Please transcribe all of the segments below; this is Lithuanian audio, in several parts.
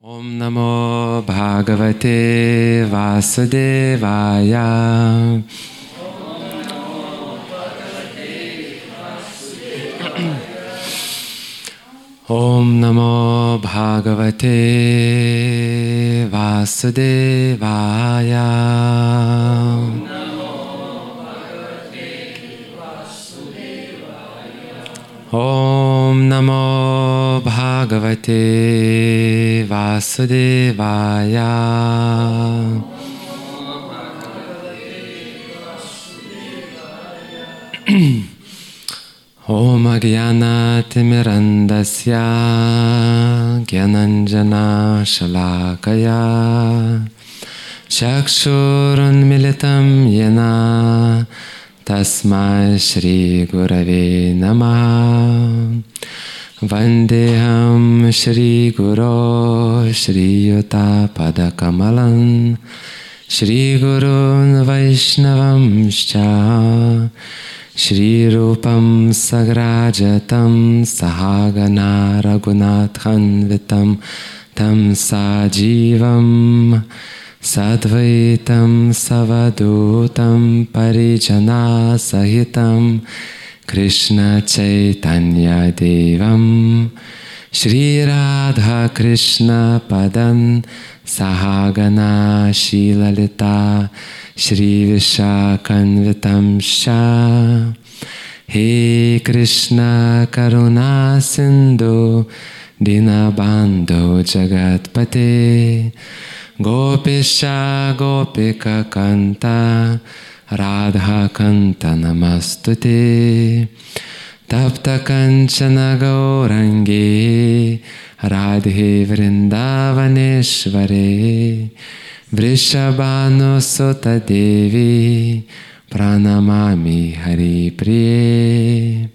Om Namo Bhagavate Vasudevaya. Om Namo Bhagavate Vasudevaya. Om Namo Bhagavate Vasudevaya. Om Agyana Timirandasya Gyananjana Shalakaya Chakshurunmilitam Yena Tasmai Shri Gurave Namaha. Vandeham Shri Guru Shri Yuta Padakamalam Shri Gurun Vaishnavamscha Shri Rupam Sagrajatam Sahagana Raghunathanvitam Tam Sajivam Sadvaitam Savadutam Parijana Sahitam Krishna Chaitanya Devam Shri Radha Krishna Padan Sahagana Shilalita Shri Vishakanvitam Sha. He Krishna Karuna Sindhu Dinabandhu Jagatpate Gopisha Gopika Kanta Radha Kanta Namastute Tapta Kanchana Gaurangi Radhe Vrindavaneshware Vrishabhanu Sutta Devi Pranamami Hari Priye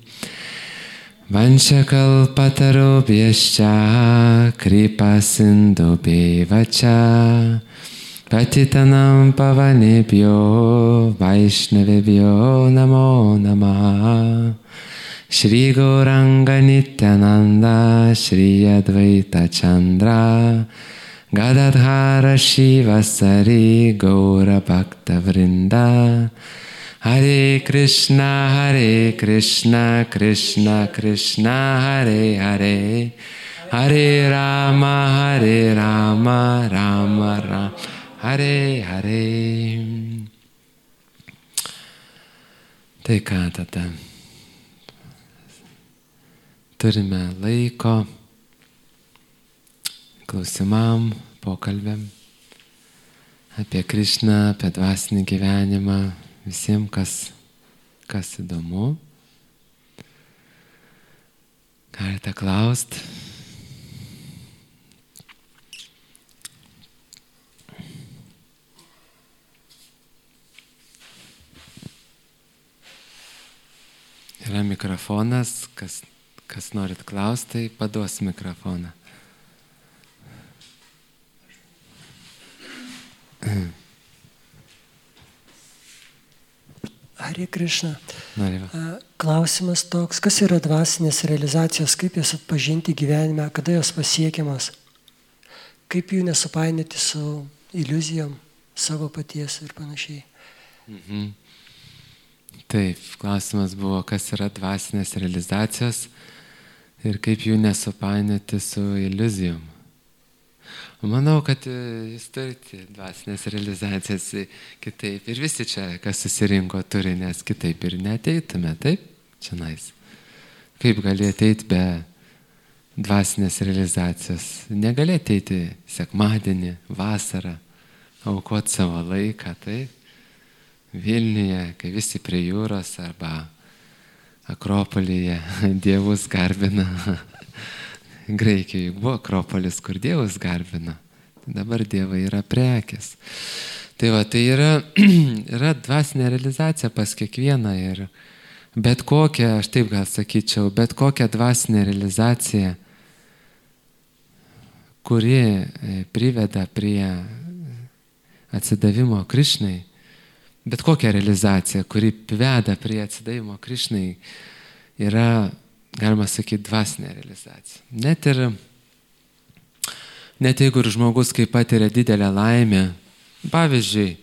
Vanchakalpatarubhyascha Kripa Sindhubhyevacha Patitanam Pavanebhyo Vaishnavebhyo Namo Namaha. Shri Gauranga Nityananda Shri Advaita Chandra Gadadhara Shivasari Gaura Bhakta Vrinda. Hare Krishna Krishna Krishna Hare Hare Hare Rama Rama Rama Hare Hare. Tai ką tada? Turime laiko klausimam, pokalbėm apie Krišną, apie dvasinį gyvenimą, visiems, kas įdomu. Galite klausti. Yra mikrofonas, kas norit klausti, tai paduos mikrofoną. Hare Krishna. Noriu. Klausimas toks, kas yra dvasinės realizacijos, kaip jas atpažinti gyvenime, kada jos pasiekiamas, kaip jų nesupainioti su iliuzijom savo paties ir panašiai. Taip, klausimas buvo, kas yra dvasinės realizacijos ir kaip jų nesupainioti su iliuzijom. Manau, kad jūs turite dvasinės realizacijas kitaip. Ir visi čia, kas susirinko, turi, nes kitaip ir neateitume, taip? Čia nais. Kaip gali ateiti be dvasinės realizacijos? Negali ateiti sekmadienį, vasarą, aukoti savo laiką, taip? Vilniuje, kai visi prie jūros arba Akropolyje dievus garbina. Graikijoje buvo Akropolis, kur dievus garbina. Dabar dievai yra prekės. Tai va, tai yra dvasinė realizacija pas kiekvieną ir bet kokia, aš taip gal sakyčiau, bet kokia dvasinė realizacija, kuri priveda prie atsidavimo Krišnai, bet kokia realizacija, kuri veda prie atsidavimo Krišnai, yra, galima sakyti, dvasinė realizacija. Net jeigu ir žmogus, kai patiria didelę laimę, pavyzdžiui,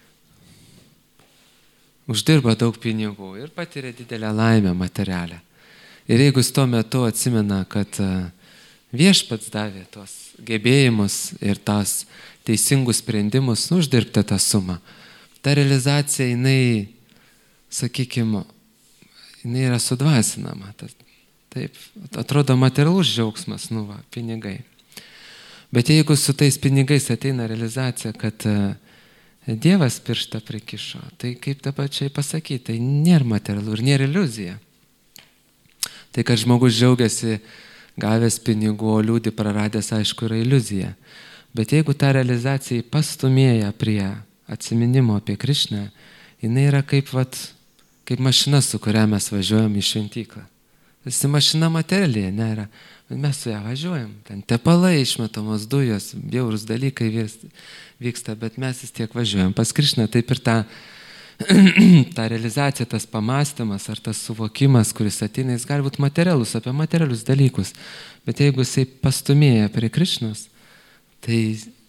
uždirba daug pinigų ir patiria didelę laimę materialę. Ir jeigu jis tuo metu atsimena, kad viešpats davė tos gebėjimus ir tos teisingus sprendimus uždirbti tą sumą, ta realizacija, jinai, sakykime, jinai yra sudvasinama. Taip, atrodo materialus džiaugsmas, pinigai. Bet jeigu su tais pinigais ateina realizacija, kad Dievas pirštą prikišo, tai kaip tą pačiai pasakyti, tai nėra materialu ir nėra iliuzija. Tai, kad žmogus džiaugiasi gavęs pinigų, o liūdi praradęs, aišku, yra iliuzija. Bet jeigu ta realizacija pastumėja prie atsiminimo apie Krišną, jinai yra kaip mašina, su kuria mes važiuojam į šventyklą. Visi mašina materialiai nėra, bet mes su ją važiuojam. Ten tepalai, išmetamos dujos, bjaurūs dalykai vyksta, bet mes vis tiek važiuojam. Pas Krišną taip ir ta realizacija, tas pamastymas ar tas suvokimas, kuris ateina, jis gali būti materialus, apie materialius dalykus. Bet jeigu jisai pastumėja prie Krišnos, tai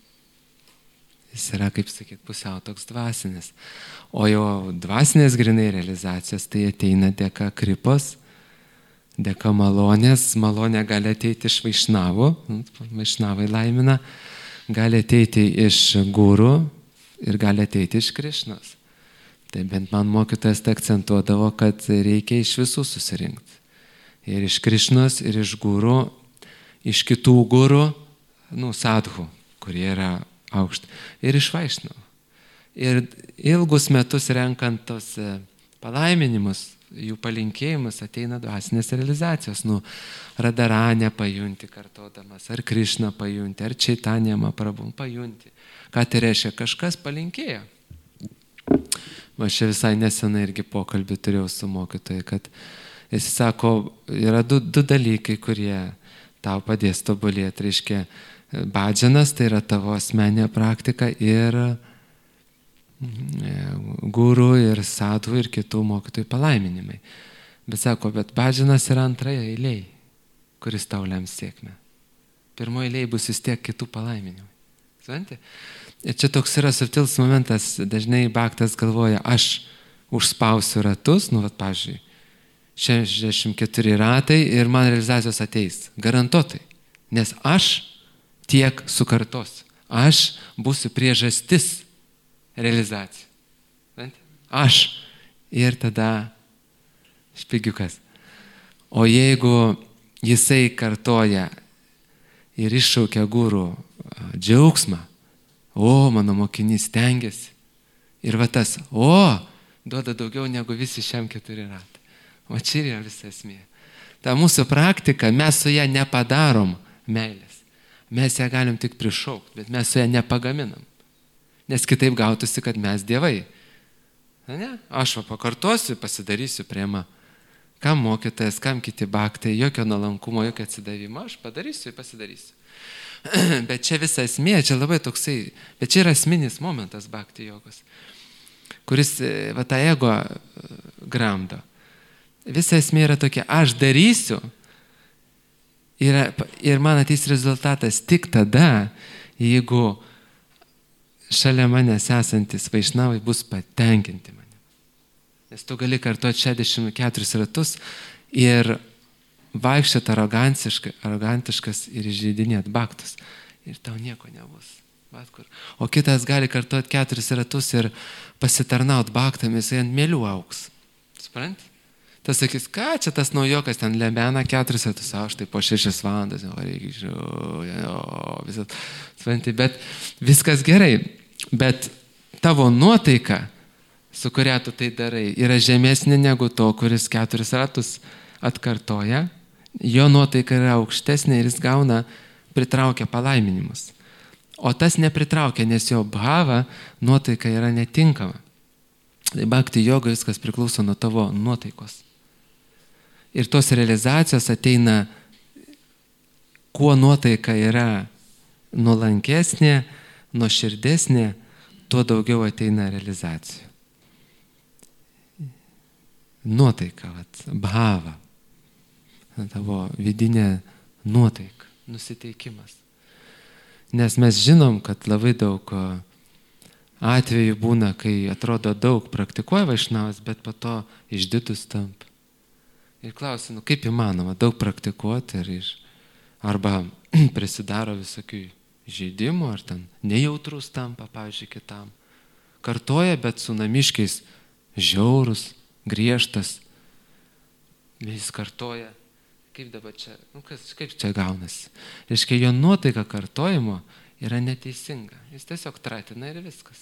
jis yra, kaip sakyti, pusiau toks dvasinis. O jo dvasinės grinai realizacijos tai ateina dėka kripos, dėka malonės. Malonė gali ateiti iš vaišnavų, vaišnavai laimina, gali ateiti iš gurų ir gali ateiti iš Krišnos. Tai bent man mokytojas tai akcentuodavo, kad reikia iš visų susirinkti. Ir iš Krišnos, ir iš gurų, iš kitų gurų, sadhų, kurie yra aukšti, ir iš vaišnavų. Ir ilgus metus renkant tos palaiminimus, jų palinkėjimus, ateina dvasinės realizacijos. Radaranę pajunti kartodamas, ar Krišną pajunti, ar Čaitanę Mahaprabhum pajunti. Ką tai reiškia? Kažkas palinkėjo. Aš čia visai nesenai irgi pokalbį turėjau su mokytojai, kad jis sako, yra du dalykai, kurie tau padės tobulėti. Reiškia, bhadžanas, tai yra tavo asmeninė praktika, ir gurų, ir sadhų, ir kitų mokytojų palaiminimai. Bet sako, bet bhadžanas yra antroje eilėje, kuris tau lems sėkmę. Pirmoje eilėje bus vis tiek kitų palaiminimai. Supranti? Ir čia toks yra subtilus momentas, dažnai bhaktas galvoja, aš užspausiu ratus, pavyzdžiui, 64 ratai ir man realizacijos ateis. Garantuotai. Nes aš tiek sukartosiu. Aš būsiu priežastis realizacijų. Aš. Ir tada špigiukas. O jeigu jisai kartoja ir iššaukia gurų džiaugsmą, mano mokinys stengiasi. Ir tas, duoda daugiau negu visi šiam 4 ratai. O čia yra visa esmė. Ta mūsų praktika, mes su ją nepadarom meilės. Mes ją galim tik prišaukti, bet mes su ją nepagaminam. Nes kitaip gautųsi, kad mes dievai. Ne? Aš pakartosiu, pasidarysiu priema. Kam mokytojas, kam kiti bhaktai, jokio nuolankumo, jokio atsidavimo. Aš padarysiu ir pasidarysiu. Bet čia visa esmė, čia labai toksai, bet čia yra esminis momentas bhakti jogos, kuris tą ego gramdo. Visa esmė yra tokia, aš darysiu ir man ateis rezultatas tik tada, jeigu šalia manęs esantis vaišnavai bus patenkinti mane. Nes tu gali kartuoti 64 ratus ir vaikščioti arogantiškas ir išžeidinėti bhaktus. Ir tau nieko nebus. O kitas gali kartuoti 4 ratus ir pasitarnauti bhaktamis, jis ant mėlių auks. Supranti? Tas sakys, ką čia tas naujokas ten lemena 4 ratus, aš tai po 6 valandas, supranti, bet viskas gerai. Bet tavo nuotaika, su kuria tu tai darai, yra žemesnė negu to, kuris 4 ratus atkartoja. Jo nuotaika yra aukštesnė ir jis pritraukia palaiminimus. O tas nepritraukia, nes jo bhava nuotaika yra netinkama. Tai bhakti joga viskas priklauso nuo tavo nuotaikos. Ir tos realizacijos ateina, kuo nuotaika yra nuolankesnė, nuoširdesnė, tuo daugiau ateina realizacijų. Nuotaika, bhava, tavo vidinė nuotaika, nusiteikimas. Nes mes žinom, kad labai daug atvejų būna, kai atrodo daug praktikuoja vaišnavas, bet po to išdidus tampa. Ir klausia, kaip įmanoma daug praktikuoti arba prisidaro visokių žaidimų, ar ten nejautrus tampa, pavyzdžiui, kitam. Kartoja, bet su namiškiais žiaurus, griežtas. Jis kartoja. Kaip dabar čia, kaip čia gaunasi? Reiškia, jo nuotaika kartojimo yra neteisinga. Jis tiesiog tratina ir viskas.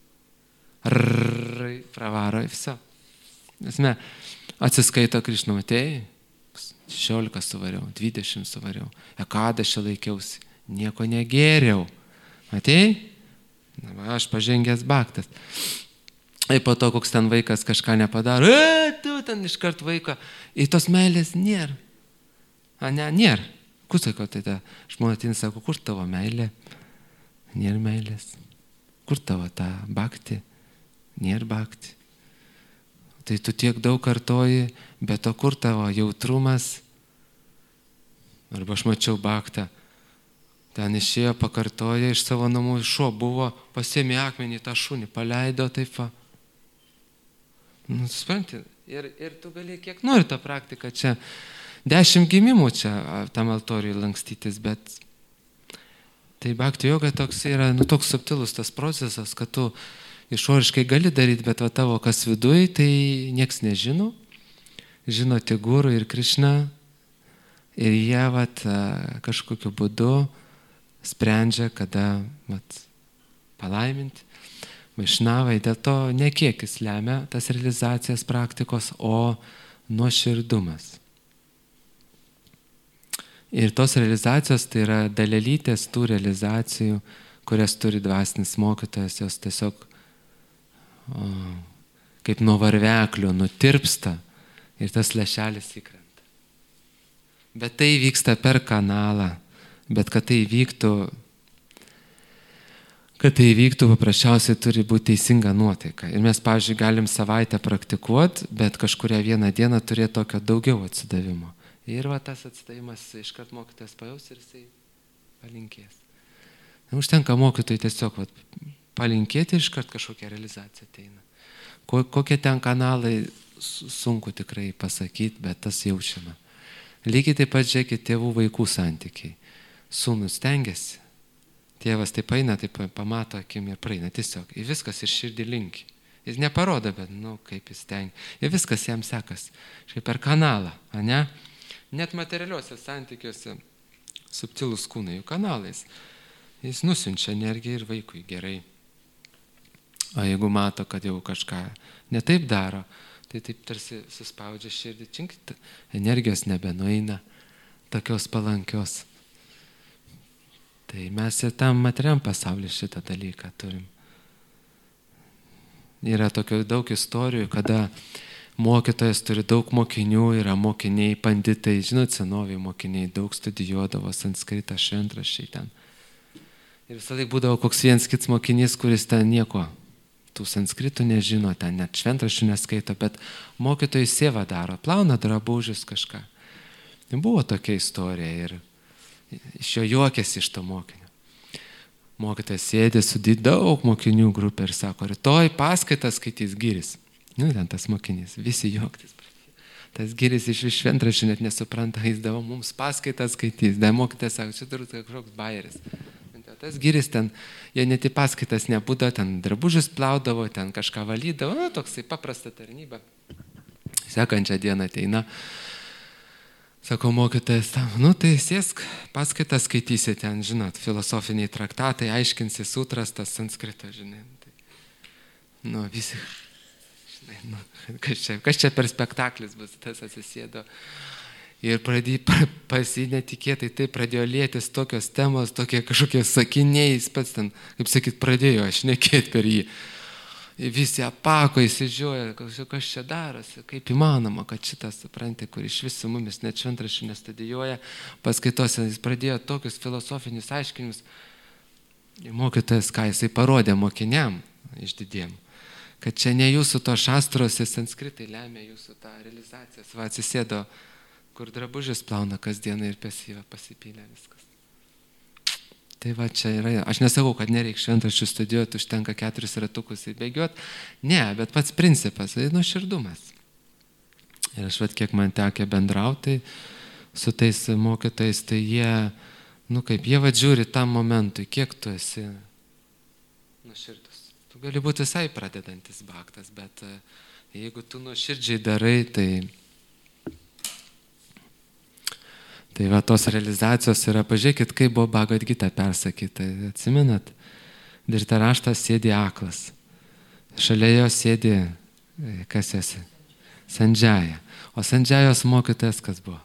Pravaro ir viso. Esmė, atsiskaito Krišna, matėjai, 16 suvariau, 20 suvariau, ekadašį laikiausi, nieko negėriau. Matėjai? Aš pažengęs baktas. Ir po to, koks ten vaikas kažką nepadaro, tu ten iškart vaiką, į tos meilės nėra. Nėra. Kur sako, tai ta žmonės sako, kur tavo meilė? Nėra meilės. Kur tavo ta bakti? Nėra bakti. Tai tu tiek daug kartoji, bet to kur tavo jautrumas? Arba aš mačiau baktą. Ten išėjo, pakartoja iš savo namų, šuo buvo, pasėmė akmenį tą šunį, paleido taip va. Supranti, ir tu gali kiek nori tą praktiką čia. 10 gimimų čia tam altoriui lankstytis, bet tai bhakti joga toks yra, toks subtilus tas procesas, kad tu išoriškai gali daryti, bet va tavo kas viduj, tai nieks nežino. Žino tik Guru ir Krišna ir jie vat kažkokiu būdu sprendžia, kada palaiminti vaišnavai. Dėl to ne kiekis lemia tas realizacijas praktikos, o nuoširdumas. Ir tos realizacijos tai yra dalelytės tų realizacijų, kurias turi dvasinis mokytojas, jos tiesiog kaip nuo varveklio nutirpsta ir tas lešelis įkrenta. Bet tai vyksta per kanalą, bet kad tai vyktų paprasčiausiai turi būti teisinga nuotaika. Ir mes, pavyzdžiui, galim savaitę praktikuoti, bet kažkurią vieną dieną turėti tokio daugiau atsidavimo. Ir va tas atsidavimas iškart mokytojas pajaus ir jisai palinkės. Užtenka mokytojai tiesiog palinkėti ir iškart kažkokia realizacija ateina. Kokie ten kanalai sunku tikrai pasakyti, bet tas jaučiama. Lygiai taip pat žiūrėkit tėvų vaikų santykiai. Sūnus stengiasi, tėvas taip eina, taip pamato akim ir praeina tiesiog. Ir viskas ir širdį linki. Jis neparodo, bet kaip jis stengia. Ir viskas jam sekas. Šiaip per kanalą, ne? Net materialiuose santykiuose subtilus kūnai jų kanalais. Jis nusiunčia energiją ir vaikui gerai. O jeigu mato, kad jau kažką netaip daro, tai taip tarsi suspaudžia širdį, činkit, energijos nebenueina, tokios palankios. Tai mes ir tam materiam pasaulyje šitą dalyką turim. Yra tokių daug istorijų, kada mokytojas turi daug mokinių, yra mokiniai, panditai, žinot, senoviai mokiniai daug studijuodavo sanskritą, šventraščiai ten. Ir visą laiką būdavo koks vienas kits mokinys, kuris ten nieko tų sanskritų nežino, ten net šventraščių neskaito, bet mokytojai sėvą daro, plauna drabužius kažką. Ir buvo tokia istorija ir iš jo juokėsi iš to mokinio. Mokytojas sėdė su daug mokinių grupė ir sako, rytoj paskaitas skaitys Giris. Ten tas mokinys, visi juoktis. Tas Giris iš šventraščių net nesupranta, jis davo mums paskaitas skaitys. Dar mokytojas sako, čia turbūt kažkoks bajeris. Tas Giris ten, jie net į paskaitas nebūdavo, ten drabužius plaudavo, ten kažką valydavo, toksai paprasta tarnyba. Sekančią dieną ateina, sako mokytojas, tai sėsk, paskaitas skaitysi ten, žinot, filosofiniai traktatai, aiškinsi sutras, tas sanskrito, žinai. Visi, žinai, kas čia per spektaklis bus, tas atsisėdo. Ir pas jį netikėtai tai pradėjo lėtis tokios temos, tokie kažkokie sakiniai, jis pats ten, kaip sakyt, pradėjo šnekėti per jį. Ir visi apako, įsižiūrėjo, kas čia darosi, kaip įmanoma, kad šitas, supranti, kur iš visų mumis net šventraščių nestudijuoja, paskaitose jis pradėjo tokius filosofinius aiškinimus. Ir mokytojas, ką jisai parodė mokiniam išdidiem, kad čia ne jūsų to šastrose sanskritai lemia jūsų tą realizaciją. Va, atsisėdo, kur drabužius plauna kasdieną ir pesyvą pasipylė viskas. Tai va čia yra, aš nesakau, kad nereikia šventraščių studijuoti, užtenka 4 ratukus įbėgioti. Ne, bet pats principas, tai nuoširdumas. Ir aš kiek man tekė bendrauti su tais mokytojais, tai jie, jie žiūri tam momentui, kiek tu esi nuoširdus. Tu gali būti visai pradedantis baktas, bet jeigu tu nuoširdžiai darai, tai va tos realizacijos yra, pažiūrėkit, kaip buvo Bhagavad Gita persakyta, atsimenat? Dhritarashtas sėdi aklas, šalia jo sėdi, kas esi? Sandžaja. O Sandžajos mokytojas kas buvo?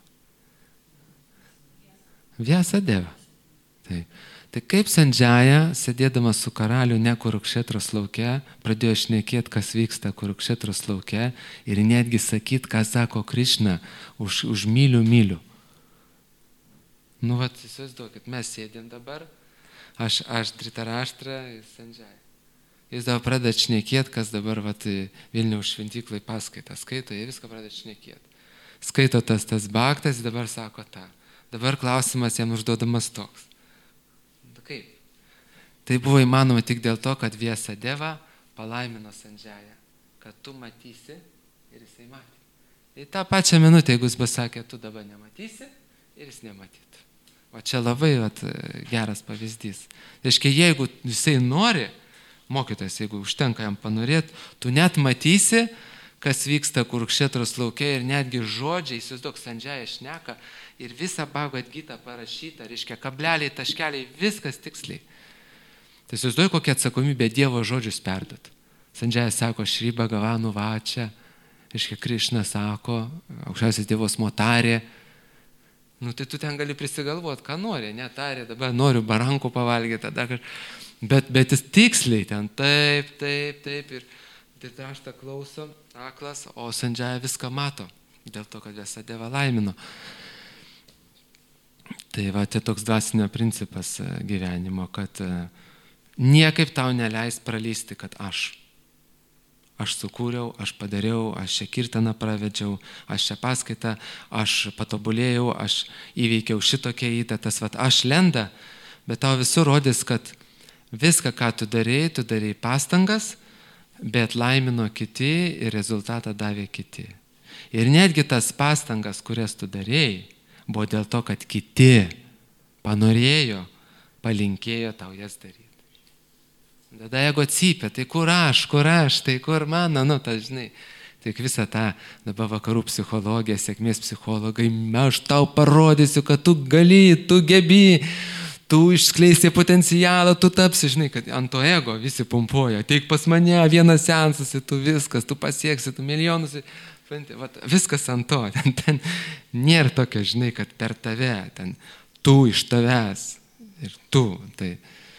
Vyasadeva. Tai kaip Sandžaja, sėdėdamas su karaliu ne Kurukšetros lauke, pradėjo šnekėti, kas vyksta Kurukšetros lauke ir netgi sakyti, ką sako Krišna už mylių. Įsivaizduokit, mes sėdėm dabar, aš Dhritarashtra ir Sandžaja. Jis dabar pradeda šnekėti, kas dabar Vilniaus šventyklai paskaitą skaito, jie viską pradeda šnekėti. Skaito tas baktas, dabar sako tą. Dabar klausimas jam užduodamas toks. Kaip? Tai buvo įmanoma tik dėl to, kad Vyasadeva palaimino Sandžają, kad tu matysi ir jisai matė. Tai tą pačią minutę, jeigu jis pasakė, tu dabar nematysi ir jis nematytų. O čia labai geras pavyzdys. Reiškia, jeigu jisai nori, mokytojas, jeigu užtenka jam panorėti, tu net matysi, kas vyksta Kurukšetros lauke ir netgi žodžiai, įsivaizduok, Sandžaja šneka ir visą Bhagavad Gita parašyta, reiškia, kableliai, taškeliai, viskas tiksliai. Tai įsivaizduoju, kokia atsakomybė Dievo žodžius perduot. Sandžaja sako, Šri Bhagavanu vačia, reiškia, Krišna sako, aukščiausias Dievos motarė. Tai tu ten gali prisigalvoti, ką nori, netarė, dabar noriu barankų pavalgyti, tada bet jis tiksliai ten taip ir Dhritarashta klauso, aklas, o Sandžaja viską mato, dėl to, kad Vyasadeva laimino. Tai tai toks dvasinio principas gyvenimo, kad niekaip tau neleis pralysti, kad aš sukūriau, aš padariau, aš čia kirtaną pravedžiau, aš čia paskaitą, aš patobulėjau, aš įveikiau šitokią įtatas, aš lenda, bet tau visur rodys, kad viską, ką tu darėjai pastangas, bet laimino kiti ir rezultatą davė kiti. Ir netgi tas pastangas, kurias tu darėjai, buvo dėl to, kad kiti panorėjo, palinkėjo tau jas daryti. Tada jeigu atsipė, tai kur aš, tai kur mano, žinai. Tai visą tą dabar vakarų psichologija, sėkmės psichologai, aš tau parodysiu, kad tu gali, tu gebi, tu išskleisi potencialą, tu tapsi, žinai, kad ant to ego visi pumpuoja. Ateik pas mane, vienas seansas, tu viskas, tu pasieksi, tu milijonus. Viskas ant to. Ten nėra tokio, žinai, kad per tave, ten tu iš tavęs ir tu. Tai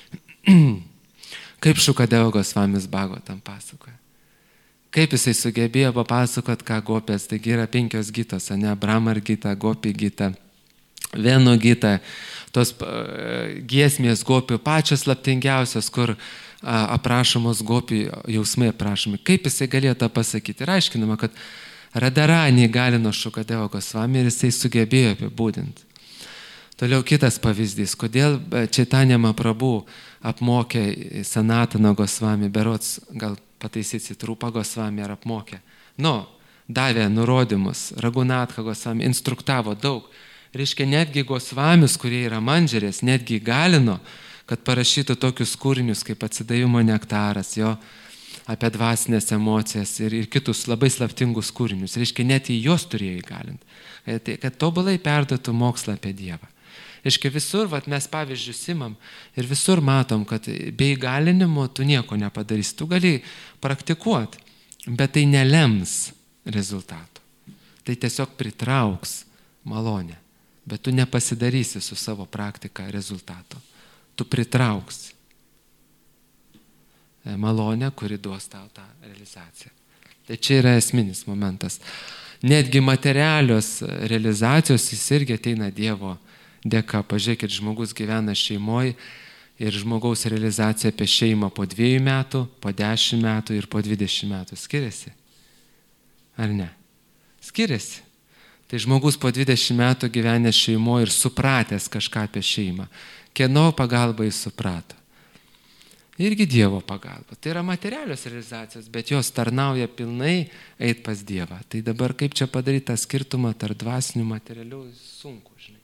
kaip Šukadeva Gosvamis Bhagavatam pasakoja. Kaip jisai sugebėjo papasakot, ką gopės, taigi yra 5 gitos, Brahmar gita, Gopi gita, Veno gita, tos giesmės gopių pačios slaptingiausios, kur aprašomos gopių jausmai aprašomi. Kaip jisai galėjo tą pasakyti? Ir aiškinama, kad Radharani įgalino Šukadeva Gosvami ir jisai sugebėjo apibūdinti. Toliau kitas pavyzdys, kodėl Chaitanya Mahaprabhu apmokė Sanatana Gosvami, berods gal pataisysi Trūpa Gosvami ar apmokė. Davė nurodymus, Raghunatha Gosvami instruktavo daug. Reiškia, netgi Gosvamis, kurie yra mandžerės, netgi įgalino, kad parašytų tokius kūrinius kaip Atsidavimo nektaras, jo apie dvasinės emocijas ir kitus labai slaptingus kūrinius. Reiškia, net į juos turėjo įgalinti, kad tobulai perduotų mokslą apie Dievą. Reiškia, visur mes pavyzdžius imam ir visur matom, kad be įgalinimo tu nieko nepadarysi. Tu gali praktikuoti, bet tai nelems rezultatų. Tai tiesiog pritrauks malonę, bet tu nepasidarysi su savo praktika rezultato. Tu pritrauks malonę, kuri duos tau tą realizaciją. Tai čia yra esminis momentas. Netgi materialios realizacijos jis irgi ateina Dievo dėka. Pažiūrėkit, žmogus gyvena šeimoje ir žmogaus realizacija apie šeimą po 2 metų, po 10 metų ir po 20 metų skiriasi. Ar ne? Skiriasi. Tai žmogus po 20 metų gyvenęs šeimoje ir supratęs kažką apie šeimą. Kieno pagalba jis suprato? Irgi Dievo pagalba. Tai yra materialios realizacijos, bet jos tarnauja pilnai eit pas Dievą. Tai dabar kaip čia padaryti tą skirtumą tarp dvasinių materialių, sunku, žinai.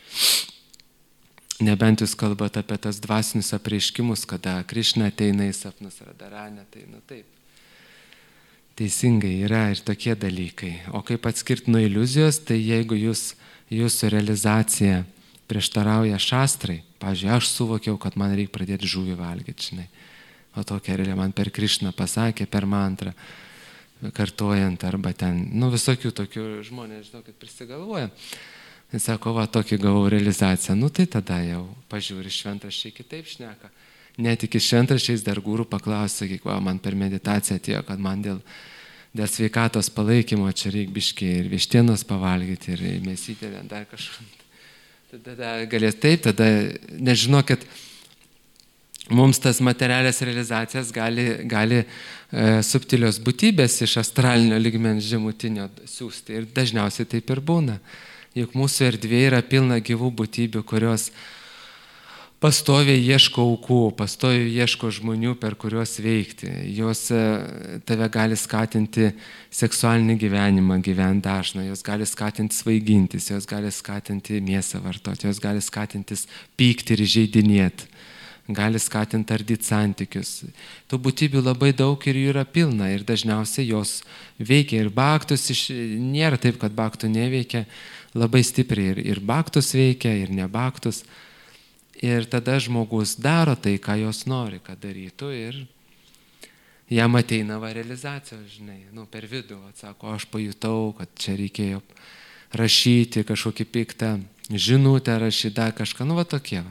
Nebent jūs kalbate apie tas dvasinius apreiškimus, kada Krišna ateina į sapnus Radharani, tai taip. Teisingai yra ir tokie dalykai. O kaip atskirti nuo iliuzijos, tai jeigu jūsų realizacija prieštarauja šastrai, pavyzdžiui, aš suvokiau, kad man reikia pradėti žuvį valgyti, žinai. O tokia realia man per Krišną pasakė, per mantrą, kartojant, arba ten, visokių tokių žmonės, žinokit, prisigalvoja. Jis sako, va, tokį gavau realizaciją, tai tada jau pažiūri šventraščiai kitaip šneka. Net iki šventraščiais dar gūrų paklausė, sakyk, va, man per meditaciją atėjo, kad man dėl sveikatos palaikymo čia reikia biškį ir vištienos pavalgyti, ir mėsytę, dar kažką. Tada galės taip, tada, nežinokit, mums tas materialias realizacijas gali subtilios būtybės iš astralinio lygmens žemutinio siūsti. Ir dažniausiai taip ir būna. Juk mūsų erdvė yra pilna gyvų būtybių, kurios pastoviai ieško aukų, pastoviai ieško žmonių, per kuriuos veikti. Jos tave gali skatinti seksualinį gyvenimą, gyventi dažną, jos gali skatinti svaigintis, jos gali skatinti mėsą vartoti, jos gali skatintis pykti ir įžeidinėti, gali skatinti ardyti santykius. Tų būtybių labai daug ir jų yra pilna ir dažniausiai jos veikia. Ir baktus, nėra taip, kad baktų neveikia, labai stipriai ir baktus veikia, ir ne baktus. Ir tada žmogus daro tai, ką jos nori, kad darytų, ir jam ateina realizacijos, žinai, per vidų, atsako, aš pajutau, kad čia reikėjo rašyti kažkokį piktą žinutę, rašyti kažką, tokie.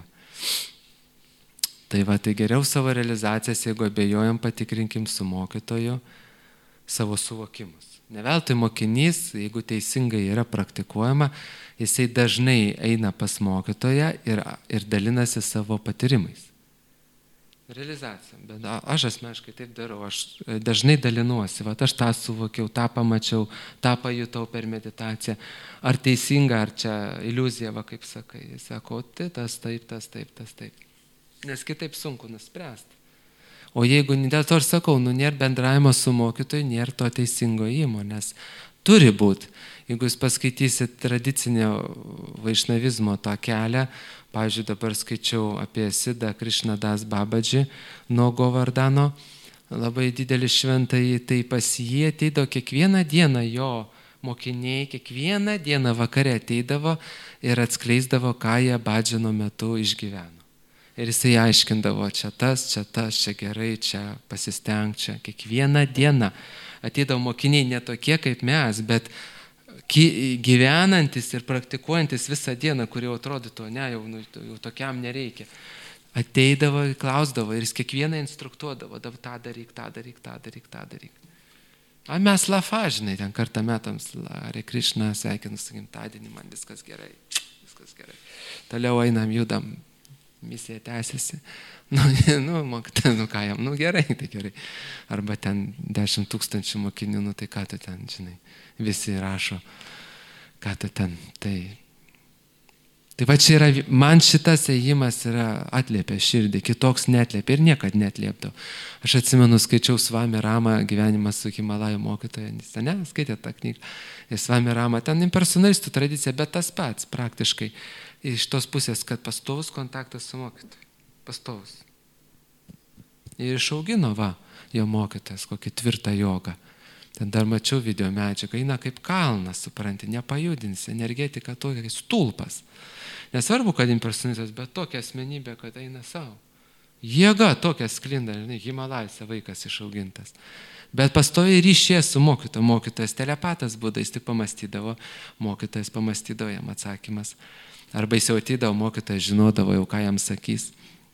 Tai geriau savo realizacijas, jeigu abejojam, patikrinkim su mokytoju savo suvokimus. Neveltui mokinys, jeigu teisingai yra praktikuojama, jisai dažnai eina pas mokytoją ir dalinasi savo patyrimais. Realizacija. Bet aš asmeniškai taip darau, aš dažnai dalinuosi, aš tą suvokiau, tą pamačiau, tą pajutau per meditaciją. Ar teisinga, ar čia iliuzija, kaip sakai. Jis sako, tai tas taip, tas taip, tas taip. Nes kitaip sunku nuspręsti. O jeigu, dėl to ir sakau, nėra bendravimo su mokytoju, nėra to teisingo ėjimo, nes turi būti. Jeigu jūs paskaitysit tradicinio vaišnavizmo tą kelią, pavyzdžiui, dabar skaičiau apie Sidą Krišnadas Babadžį nuo Govardano, labai didelį šventąjį, tai pas jį ateidavo kiekvieną dieną jo mokiniai, kiekvieną dieną vakare ateidavo ir atskleisdavo, ką jie badžino metu išgyveno. Ir jisai aiškindavo, čia tas, čia gerai, čia pasisteng, čia kiekvieną dieną. Ateidavo mokiniai ne tokie kaip mes, bet gyvenantis ir praktikuojantis visą dieną, kur jau atrodytų, jau tokiam nereikia. Ateidavo, klausdavo ir jis kiekvieną instruktuodavo, tą daryk, tą daryk, tą daryk, tą daryk. A mes lafa, žinai, ten kartą metams, Hare Krishna, sveikinu su gimtadienį, man viskas gerai. Toliau einam, judam. Misija tęsiasi. Ką jam, gerai, tai gerai. Arba ten 10 000 mokinių, tai ką tu ten, žinai, visi rašo, ką tu ten, tai va čia yra, man šitas ėjimas yra atliepia širdį, kitoks neatliepia ir niekad neatliepdavo. Aš atsimenu, skaičiau Svami Rama Gyvenimas su Himalajų mokytoja, skaitėte tą knygą, Svami Rama, ten impersonalistų tradicija, bet tas pats praktiškai. Iš tos pusės, kad pastovus kontaktas su mokytoju. Pastovus. Ir išaugino, jo mokytojas, kokį tvirtą jogą. Ten dar mačiau video medžiagą, eina kaip kalnas, supranti, nepajudinsi, energetika tokia, kaip stulpas. Nesvarbu, kad impersonalistas, bet tokia asmenybė, kad eina savo. Jėga tokia sklinda, Himalajose vaikas išaugintas. Bet pastoviai ryšė su mokytoju. Mokytojas telepatas būdais tik pamastydavo, mokytojas pamastydavo jam atsakymas. Arba jis jau atydavo, mokytojas žinodavo jau, ką jam sakys.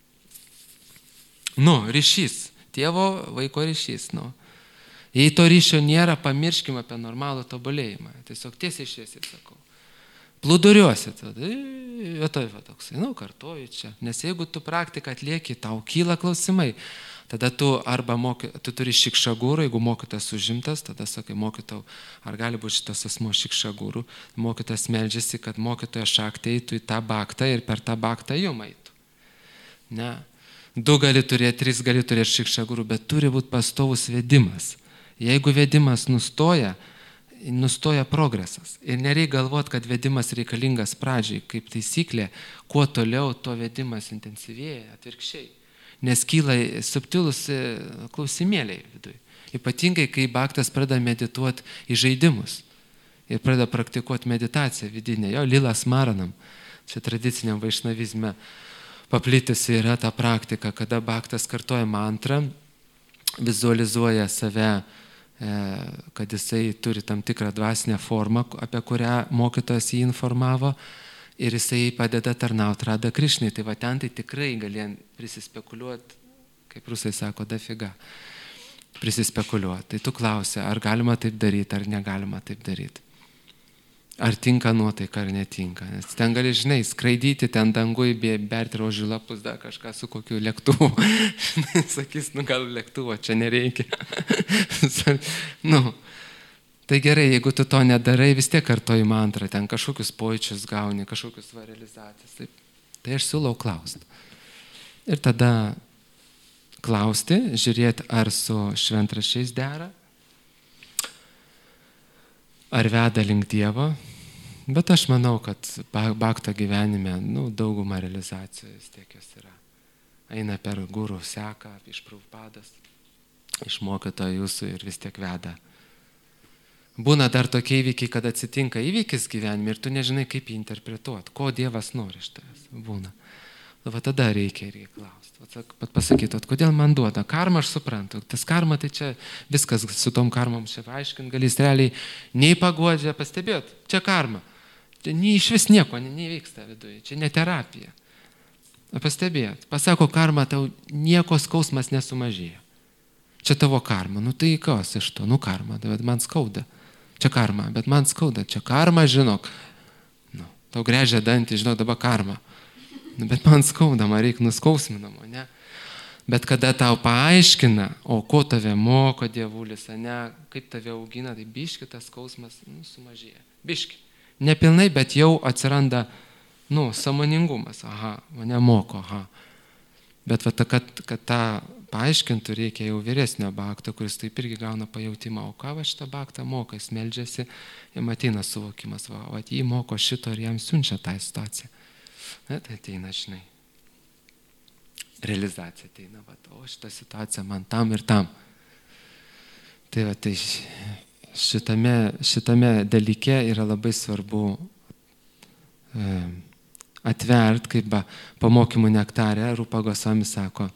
Ryšys. Tėvo vaiko ryšys. Jei to ryšio nėra, pamirškime apie normalų tobulėjimą. Tiesiog tiesiai šviesiai sakau. Plūduriuosi tada. Vietoj toksai, kartuoju čia. Nes jeigu tu praktiką atlieki, tau kyla klausimai. Tada tu tu turi šikšagūrų, jeigu mokytas užimtas, tada sakai mokytau, ar gali būti šitas asmo šikšagūrų. Mokytas meldžiasi, kad mokytoja šaktė eitų į tą baktą ir per tą baktą jum eitų. Ne. 2 gali turėti, 3 gali turėti šikšagūrų, bet turi būti pastovus vedimas. Jeigu vedimas nustoja progresas. Ir nereikia galvoti, kad vedimas reikalingas pradžiai. Kaip taisyklė, kuo toliau, tuo vedimas intensyvėja, atvirkščiai. Nes kyla subtilus klausimėliai viduje. Ypatingai, kai baktas pradeda medituoti į žaidimus ir pradeda praktikuoti meditaciją vidinę. Jo, Lilas Maranam, čia tradiciniam vaišnavizme paplitusi yra ta praktika, kada baktas kartoja mantrą, vizualizuoja save, kad jisai turi tam tikrą dvasinę formą, apie kurią mokytojas jį informavo, ir jisai padeda tarnauti Rada Krišnai. Tai va ten tai tikrai galėjom prisispekuliuoti, kaip rusai sako, dafiga. Prisispekuliuoti. Tai tu klausi, ar galima taip daryti, ar negalima taip daryti. Ar tinka nuotaika, ar netinka. Nes ten gali, žinai, skraidyti ten dangui, berti rožių lapus, dar kažką su kokiu lėktuvu. Sakys, gal lėktuvo čia nereikia. Tai gerai, jeigu tu to nedarai, vis tiek kartoji mantrą, ten kažkokius pojūčius gauni, kažkokius realizacijas. Tai aš siūlau klausti. Ir tada klausti, žiūrėti, ar su šventraščiais dera, ar veda link Dievo. Bet aš manau, kad bakto gyvenime, dauguma realizacijų vis tiek jos yra. Eina per gurų seką, iš Prabhupados, iš mokytojo jūsų ir vis tiek veda. Būna dar tokie įvykiai, kad atsitinka įvykis gyvenime ir tu nežinai, kaip jį interpretuoti, ko Dievas nori iš tavęs. Būna. Va tada reikia klausti. Pat pasakyti, kodėl man duoda. Karma aš suprantu. Tas karma, tai čia viskas su tom karmom čia paaiškint galės realiai. Nei paguodžia, pastebėjot, čia karma. Čia iš vis nieko nevyksta viduje. Čia ne terapija. Pastebėjot. Pasako karma, tau nieko skausmas nesumažėjo. Čia tavo karma. Tai kas iš to? Karma. Bet man skauda. Čia karma. Bet man skauda. Čia karma, žinok. Tau gręžia dantį, žinok, dabar karma. Bet man skaudama, reikia nuskausminamo, ne? Bet kada tau paaiškina, o ko tave moko dievulis, ne, kaip tave augina, tai biški tas skausmas sumažėja. Biški. Nepilnai, bet jau atsiranda, sąmoningumas. Aha, mane moko, aha. Bet kad tą paaiškintų, reikia jau vyresnio bakto, kuris taip irgi gauna pajautimą. O ką va šitą baktą moka, jis meldžiasi, jam ateina suvokimas, va jį moko šito ir jam siunčia tą situaciją. Tai ateina, žinai, realizacija ateina, o šitą situaciją man tam ir tam. Tai šitame dalyke yra labai svarbu atvert, kaip pamokymų nektarė, Rupa Gosvami sako,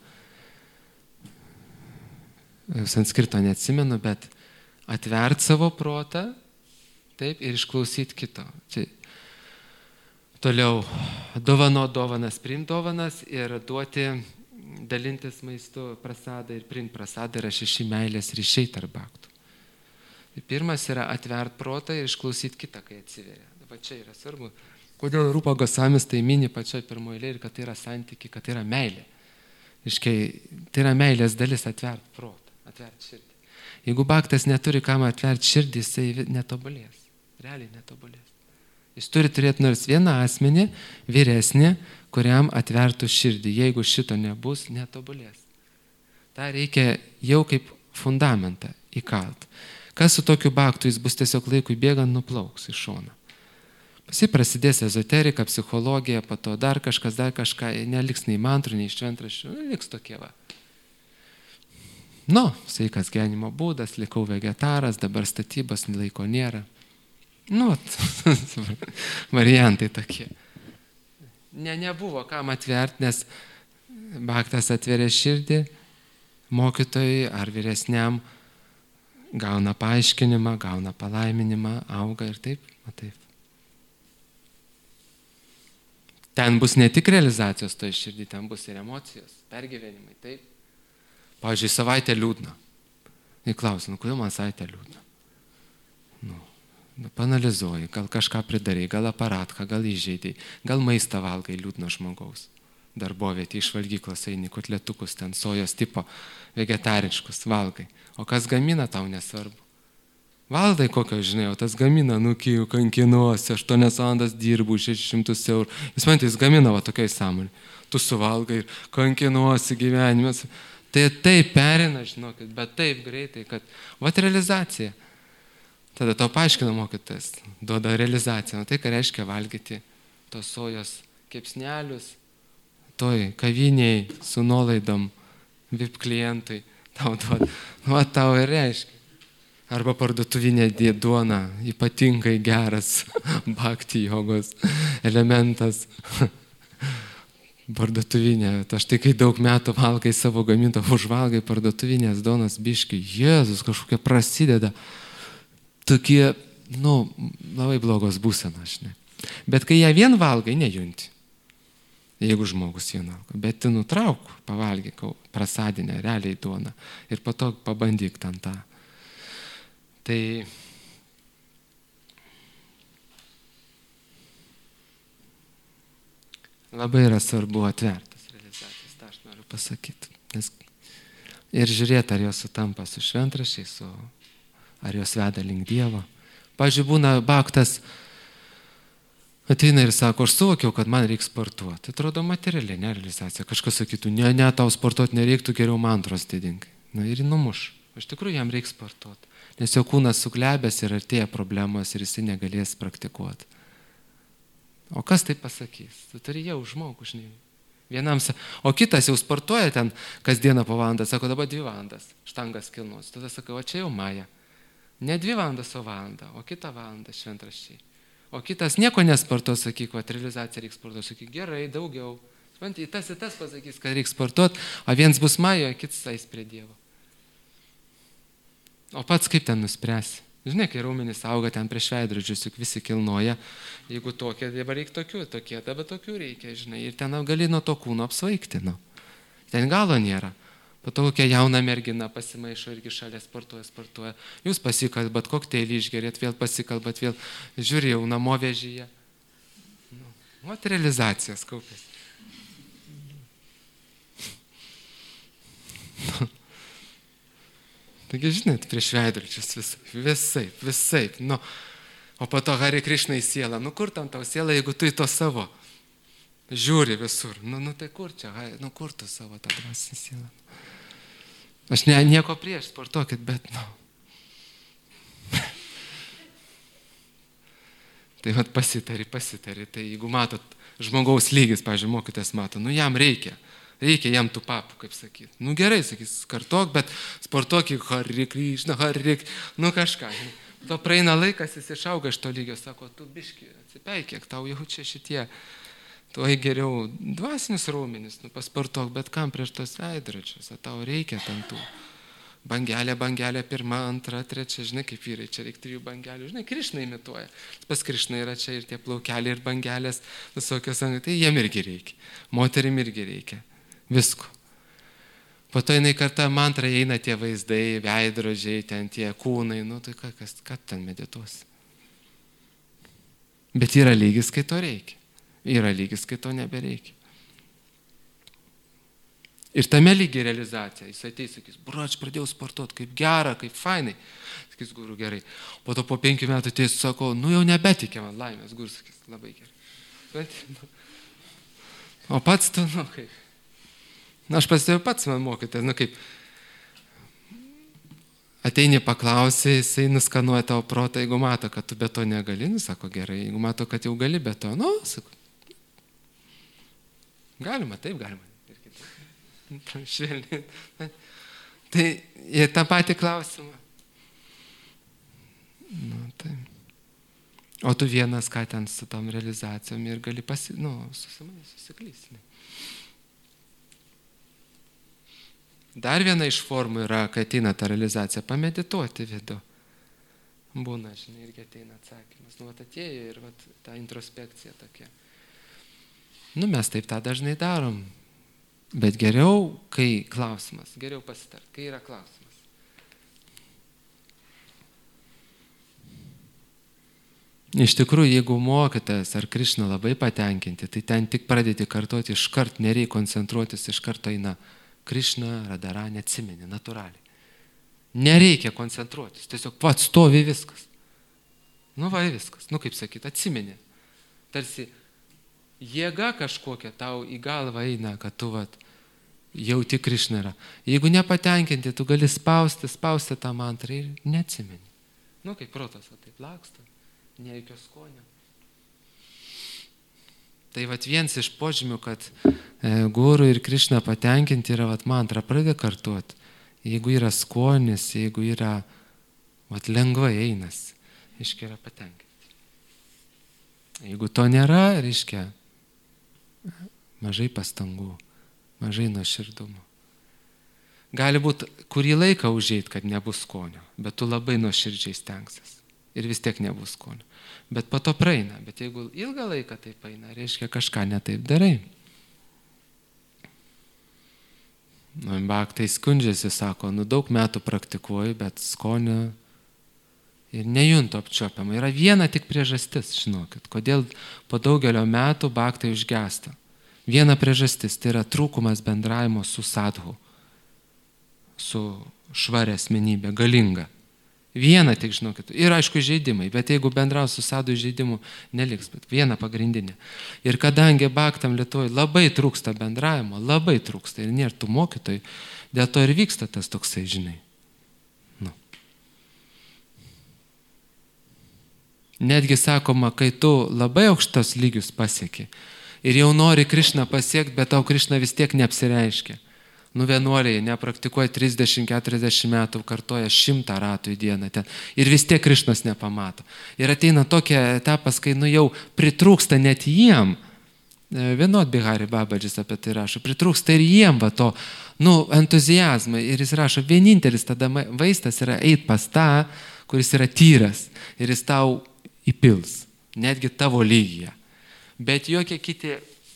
sanskrito neatsimenu, bet atvert savo protą, taip, ir išklausyti kito. Toliau, dovanas, priimti dovanas ir duoti, dalintis maistu prasadą ir priimti prasadą yra 6 meilės ryšiai tarp baktų. Pirmas yra atvert protą ir išklausyti kitą, kai atsiveria. Va čia yra svarbu. Kodėl Rupa Gosamis tai mini pačioj pirmoje eilėje ir kad tai yra santykiai, kad tai yra meilė. Tai yra meilės dalis atvert protą, atvert širdį. Jeigu baktas neturi kam atvert širdį, jisai netobulės. Realiai netobulės. Jis turi turėti nors vieną asmenį, vyresnį, kuriam atvertų širdį. Jeigu šito nebus, netobulės. Ta reikia jau kaip fundamentą įkalt. Kas su tokiu baktu, jis bus tiesiog laikui bėgant nuplauks iš šono. Pasi prasidės ezoterika, psichologija, po to dar kažką, neliks nei mantrų, nei šventraščių, liks tokie va. Sveikas gyvenimo būdas, likau vegetaras, dabar statybos laiko nėra. Variantai tokie. Nebuvo kam atvert, nes baktas atveria širdį, mokytojai ar vyresniam gauna paaiškinimą, gauna palaiminimą, auga ir taip. Ten bus ne tik realizacijos toje širdį, ten bus ir emocijos, pergyvenimai, taip. Pavyzdžiui, savaitę liūdna. Ir klausim, kodėl man savaitę liūdna? Panalizuoji, gal kažką pridarai, gal aparatką, gal įžeidai, gal maistą valgai liūdno žmogaus. darbovietį, iš valgyklos eini, kotletukus, ten sojos tipo, vegetariškus valgai. O kas gamina, tau nesvarbu. Valdai kokio, žinai, o tas gamina, nukijų, kankinuosi, 8 valandas dirbu, 600 eurų. Jis man jis gamina va tokiai sąmonė. Tu suvalgai ir kankinuosi gyvenimas. Tai taip perina, žinokit, bet taip greitai, kad vat realizacija. Tada tau paaiškina mokytojas, duoda realizaciją. Nu, tai ką reiškia valgyti tos sojos kepsnelius, toj kaviniai su nuolaidom, VIP klientai tau duoda. Nu, va tau ir reiškia. Arba parduotuvinė duona, ypatingai geras bhakti jogos elementas. Parduotuvinė. Tai štai kai daug metų valgai savo gamintą, užvalgai parduotuvinės duonos biški, Jėzus, kažkokia prasideda. Tokie, labai blogos būsenos, žinai. Bet kai ją vien valgai, nejunti. Jeigu žmogus vien valgo. Bet tu nutrauk, pavalgyk prasadinę, realiai duoną. Ir po to pabandyk ten tą. Tai labai yra svarbu atvertas realizacijas, tą aš noriu pasakyti. Ir žiūrėti, ar jos sutampa su šventraščiais, ar jos veda link Dievo. Pavyzdžiui, būna baktas, ateina ir sako, aš suvokiau, kad man reikia sportuoti. Atrodo materialiai, ne realizacija. Kažkas sakytų, ne, tau sportuoti nereiktų, geriau mantros didink. Ir numuš. Iš tikrųjų, jam reikia sportuoti. Nes jo kūnas suglebęs ir artėja problemos ir jisai negalės praktikuoti. O kas tai pasakys? Tu turi jau žmogų, žinai. O kitas jau sportuoja ten kasdieną po valandą, sako, dabar 2 valandas štangas kilnos. Tada sakau, o čia jau Maja. Ne 2 valandas, o valandą, o kitą valandą šventraščiai. O kitas nieko nesportuos, sakyk, realizacija reikia sportuoti, sakyk, gerai, daugiau. Šventai, tas ir tas pasakys, kad reikia sportuoti, o vienas bus Majoje, kitas eis prie Dievo. O pats kaip ten nuspręsi? Žinai, kai raumenys auga ten prieš veidrodžius, juk visi kilnoja. Jeigu tokie, dabar reikia tokių, tokie, dabar tokių reikia, žinai. Ir ten gali nuo to kūno apsvaigti. Ten galo nėra. Po to kokia jauna mergina pasimaišo irgi šalia sportuoja. Jūs pasikalbat, kokteilį išgerėt, vėl pasikalbat, vėl žiūri jau namo vežyje. Vat realizacijas kaupės. Taigi, žinot, prieš veidrodžius visaip. O po to Hare Krišna į sielą. Kur tam tau siela, jeigu tu į to savo žiūri visur? Tai kur čia? Kur tu savo tą dvasinę sielą? Aš nieko prieš, sportuokit, bet Tai vat pasitari. Tai jeigu matot, žmogaus lygis, pavyzdžiui, mokytojas mato, jam reikia jam tų papų, kaip sakyti. Gerai, sakys, kartok, bet sportuokit, Hare Krišna, kažką. To praeina laikas, jis išauga iš to lygio, sako, tu biški, atsipeikėk, tau jau čia šitie, tuoj geriau dvasinius raumenis, pasportuok, bet kam prieš tos veidrodžius, tau reikia ten tų. Bangelė, 1, 2, 3, žinai, kaip vyrai, čia reikia 3 bangelių, žinai, Krišna imituoja. Pas Krišna yra čia ir tie plaukeliai, ir bangelės, visokios, tai jiem irgi reikia, moterim irgi reikia. Visko. Po to jinai kartą mantrą eina tie vaizdai, veidrodžiai, ten tie kūnai, tai ką ten medituosi? Bet yra lygis, kai to reikia. Yra lygis, kai to nebereikia. Ir tame lygiai realizacija. Jis ateis, sakys, aš pradėjau sportuoti, kaip gera, kaip fainai. Sakys, guru, gerai. Po to po 5 metų ateis, sako, jau nebetikė man laimės, guru, sakys, labai gerai. O pats tu, kaip. Aš pasitėjau pats man mokytojas, kaip ateini paklausai, jisai nuskanuoja tavo protą, jeigu mato, kad tu be to negali, sako gerai, jeigu mato, kad jau gali be to, sako, galima, taip galima. Ir kitaip. Švelniai. Tai jie tą patį klausimą. O tu vienas, ką ten su tom realizacijom ir gali susiklysti. Dar viena iš formų yra, kai ateina ta realizacija, pamedituoti vidų. Būna, žinai, irgi ateina atsakymas. Atėjo ir ta introspekcija tokia. Mes taip tą dažnai darom. Bet geriau, kai klausimas, geriau pasitart, kai yra klausimas. Iš tikrųjų, jeigu mokytojas ar Krišna labai patenkinti, tai ten tik pradėti kartuoti iškart, nereikia koncentruotis, iš karto eina Krišna, Radharani, atsimeni, natūraliai. Nereikia koncentruotis, tiesiog pats stovi viskas. Viskas, kaip sakyt, atsimeni. Tarsi jėga kažkokia tau į galvą eina, kad tu jauti Krišna yra. Jeigu nepatenkinti, tu gali spausti tą mantrą ir neatsimeni. Kaip protas, taip laksta, nereikio skonio. Tai vienas iš požymių, kad guru ir Krišna patenkinti yra mantrą, pradeda kartuoti. Jeigu yra skonis, jeigu yra lengvai einas, reiškia yra patenkinti. Jeigu to nėra, reiškia mažai pastangų, mažai nuoširdumo. Gali būti kurį laiką užeit, kad nebus skonio, bet tu labai nuoširdžiai stengsies ir vis tiek nebus skonio. Bet po to praeina, bet jeigu ilgą laiką taip eina, reiškia kažką netaip darai. Bhaktai skundžiasi, sako, daug metų praktikuoju, bet skonio ir nejuntu apčiopiamą. Yra viena tik priežastis, žinokit, kodėl po daugelio metų bhaktai užgesta. Viena priežastis, tai yra trūkumas bendravimo su sadhu, su švaria asmenybė, galinga. Viena tik, žinokit, ir aišku žaidimai, bet jeigu bendraus su sadhu žaidimu, neliks, bet viena pagrindinė. Ir kadangi bhaktam Lietuvoje labai trūksta bendravimo, labai trūksta ir nėra tų mokytojų, dėl to ir vyksta tas toksai, žinai. Netgi sakoma, kai tu labai aukštos lygius pasieki ir jau nori Krišną pasiekti, bet tau Krišna vis tiek neapsireiškia. Vienuoliai nepraktikuoja 30-40 metų, kartoja 100 ratų į dieną ten ir vis tiek Krišnos nepamato. Ir ateina tokia etapas, kai jau pritrūksta net jiem, Vinod Bihari Babadžis apie tai rašo, pritrūksta ir jiem to entuzijazmą ir jis rašo, vienintelis tada vaistas yra eit pas tą, kuris yra tyras ir jis tau įpils, netgi tavo lygyje. Bet jokie kiti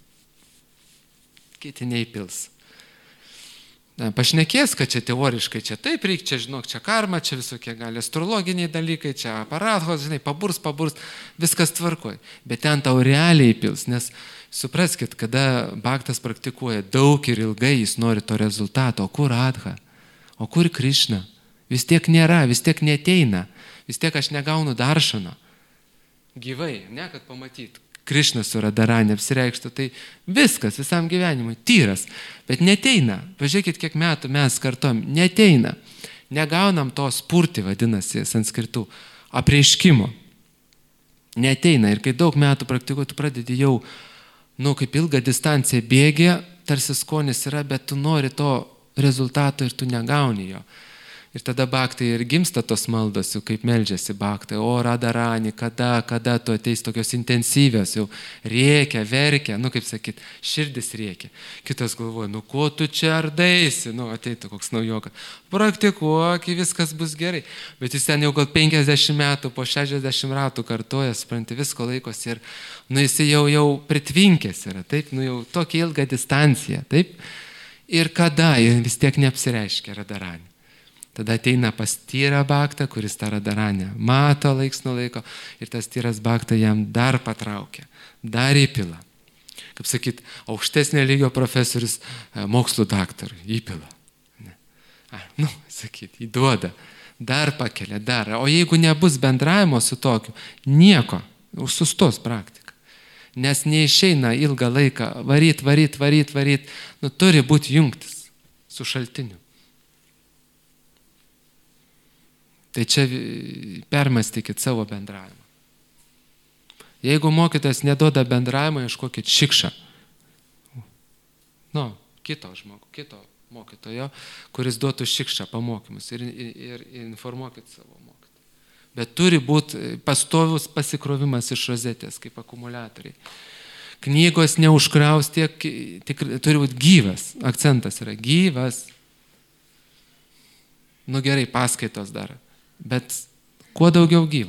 neįpils. Pašnekės, kad čia teoriškai, čia taip reikia, čia žinok, čia karma, čia visokie gali astrologiniai dalykai, čia aparatos, žinai, paburs, viskas tvarkoj. Bet ten tau realiai įpils, nes supraskit, kada bhaktas praktikuoja daug ir ilgai, jis nori to rezultato, o kur Radha, o kur Krišna? Vis tiek nėra, vis tiek neteina, vis tiek aš negaunu daršano. Gyvai, ne kad pamatyt, Krišna su Radharani apsireikštų, tai viskas visam gyvenimui, tyras, bet neteina. Pažiūrėkit, kiek metų mes kartuom, neteina. Negaunam to spurti, vadinasi, sanskritų, apreiškimo. Neteina ir kai daug metų praktikuoji, tu pradedi jau, kaip ilgą distanciją bėgė, tarsi skonis yra, bet tu nori to rezultato ir tu negauni jo. Ir tada bhaktai ir gimsta tos maldos, jau kaip meldžiasi bhaktai, o Radharani, kada tu ateis tokios intensyvios, jau rėkia, verkia, kaip sakyt, širdis rėkia. Kitas galvoja, ko tu čia ardaisi, ateitų koks naujokas, praktikuok, viskas bus gerai. Bet jis ten jau gal 50 metų, po 60 ratų kartoja, supranti, visko laikosi ir, jis jau pritvinkęs yra, taip, jau tokia ilga distancija, taip. Ir kada, vis tiek neapsireiškia Radharani. Tada ateina pas tyrą bhaktą, kuris tą Radharanę mato laiks nuo laiko ir tas tyras bhakta jam dar patraukia, dar įpila. Kaip sakyt, aukštesnio lygio profesorius mokslų daktarui įpila. Sakyt, įduoda, dar pakelia, dar. O jeigu nebus bendravimo su tokiu, nieko, sustos praktika. Nes neišeina ilgą laiką varyt, turi būti jungtis su šaltiniu. Tai čia permastykit savo bendravimą. Jeigu mokytojas neduoda bendravimą, ieškokit šikšą. Kito mokytojo, kuris duotų šikšą pamokymus ir informuokit savo mokytoją. Bet turi būti pastovus pasikrovimas iš rozetės, kaip akumuliatoriai. Knygos neužkraus tiek, turi būti gyvas. Akcentas yra gyvas. Gerai, paskaitos dar. Bet kuo daugiau gyvo.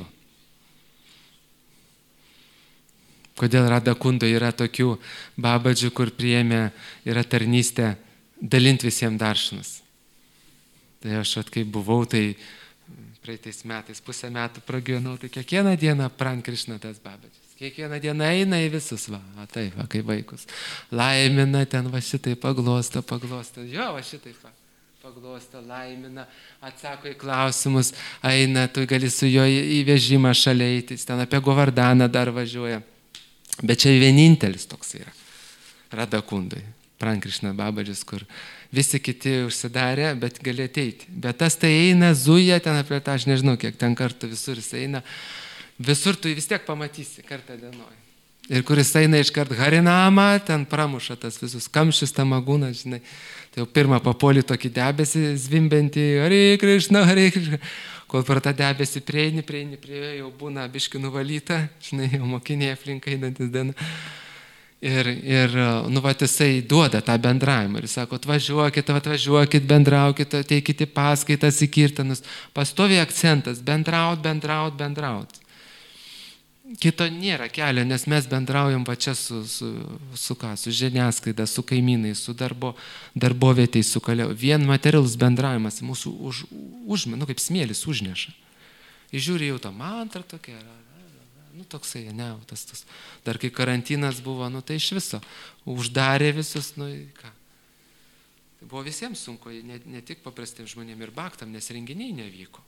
Kodėl Radakundai yra tokių babadžių, kur priėmė yra tarnystė dalinti visiems daršanas. Tai aš kai buvau, tai praeitais metais, pusę metų pragyvenau, tai kiekvieną dieną Prankrishna Das Babaji. Kiekvieną dieną eina į visus, taip, kaip vaikus. Laimina, ten šitai paglosta. Jo, šitai paglosta, laimina, atsako į klausimus, eina, tu gali su juo į vežimą šalia eiti, ten apie Govardaną dar važiuoja. Bet čia vienintelis toks yra. Radakundai, Prankrishna Babadžis, kur visi kiti užsidarė, bet gali ateiti. Bet tas tai eina, zuja ten apie tą, aš nežinau, kiek ten kartų visur jis eina. Visur tu vis tiek pamatysi kartą dienoje. Ir kuris eina iškart Harinamą, ten pramuša tas visus kamščius, tą magūną, žinai. Tai jau pirmą papolį tokį debesį zvimbentį, Hare Krishna. Kol per tą debesį prieini, jau būna biški nuvalyta, žinai, jau mokiniai aplinkai einantis diena. Ir jisai duoda tą bendravimą ir sako, atvažiuokit, bendraukit, ateikite paskaitas į kirtanus. Pastoviai akcentas, bendraut. Kito nėra kelio, nes mes bendraujam čia su žiniasklaida, su kaimynai, su darbovietei, su kalėjau. Vien materialus bendravimas mūsų kaip smėlis užneša. Įžiūri jau tą mantrą tokia, toksai, tas. Dar kai karantinas buvo, tai iš viso, uždarė visus, ką. Tai buvo visiems sunku, ne tik paprastiems žmonėms ir baktam, nes renginiai nevyko.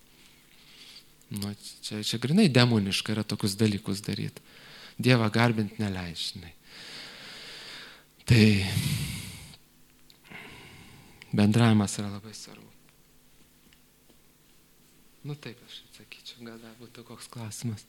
Čia grinai demoniška yra tokius dalykus daryti. Dievą garbint neleidžinai. Tai bendravimas yra labai svarbu. Taip aš atsakyčiau, gal būtų koks klausimas.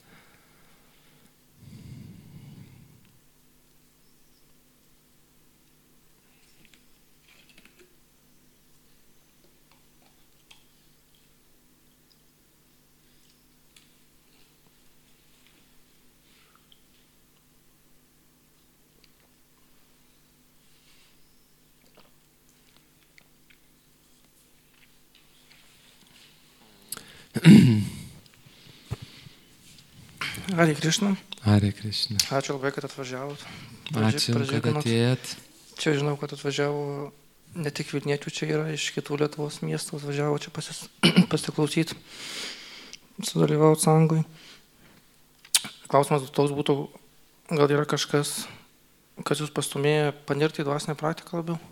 Hare Krishna. Hare Krishna. Ačiū labai, kad atvažiavot. Ačiū, kad atėjot. Čia žinau, kad atvažiavo ne tik Vilniečių, čia yra iš kitų Lietuvos miestų, atvažiavo čia pasiklausyti, sudalyvauti sangui. Klausimas toks būtų, gal yra kažkas, kas jūs pastumėjo panirti į dvasinę praktiką labiau?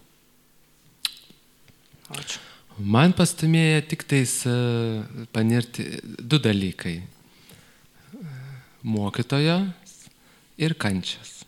Ačiū. Man pastumėjo tik tais panirti du dalykai. Mokytojas ir kančias.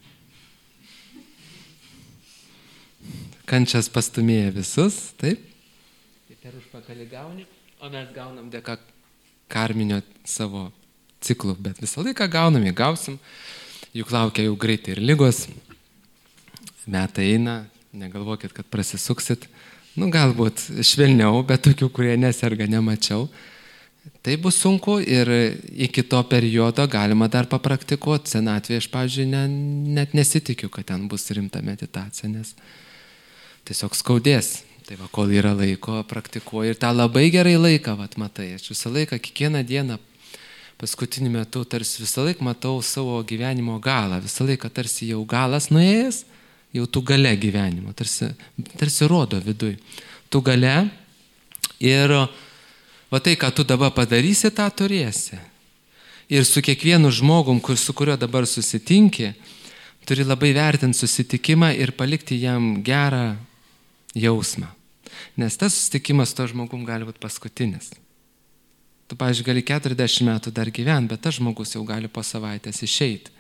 Kančias pastumėja visus, taip? Per užpakalį gauni, o mes gaunam dėka karminio savo ciklų, bet visą laiką gaunam, gausim, juk laukia jau greitai ir lygos, metai eina, negalvokit, kad prasisuksit, galbūt švelniau, bet tokių, kurie neserga, nemačiau. Tai bus sunku ir iki to periodo galima dar papraktikuoti. Senatvėje aš, pavyzdžiui, net nesitikiu, kad ten bus rimta meditacija, nes tiesiog skaudės. Tai kol yra laiko, praktikuoju ir tą labai gerai laiką, matai. Aš visą laiką, kiekvieną dieną, paskutiniu metu, tarsi visą laiką matau savo gyvenimo galą. Visą laiką tarsi jau galas nuėjęs, jau tu gale gyvenimo, tarsi rodo viduj. Tu gale ir tai, ką tu dabar padarysi, tą turėsi. Ir su kiekvienu žmogum, su kuriuo dabar susitinki, turi labai vertinti susitikimą ir palikti jam gerą jausmą. Nes tas susitikimas to žmogum gali būti paskutinis. Tu, pavyzdžiui, gali 40 metų dar gyventi, bet tas žmogus jau gali po savaitės išeiti.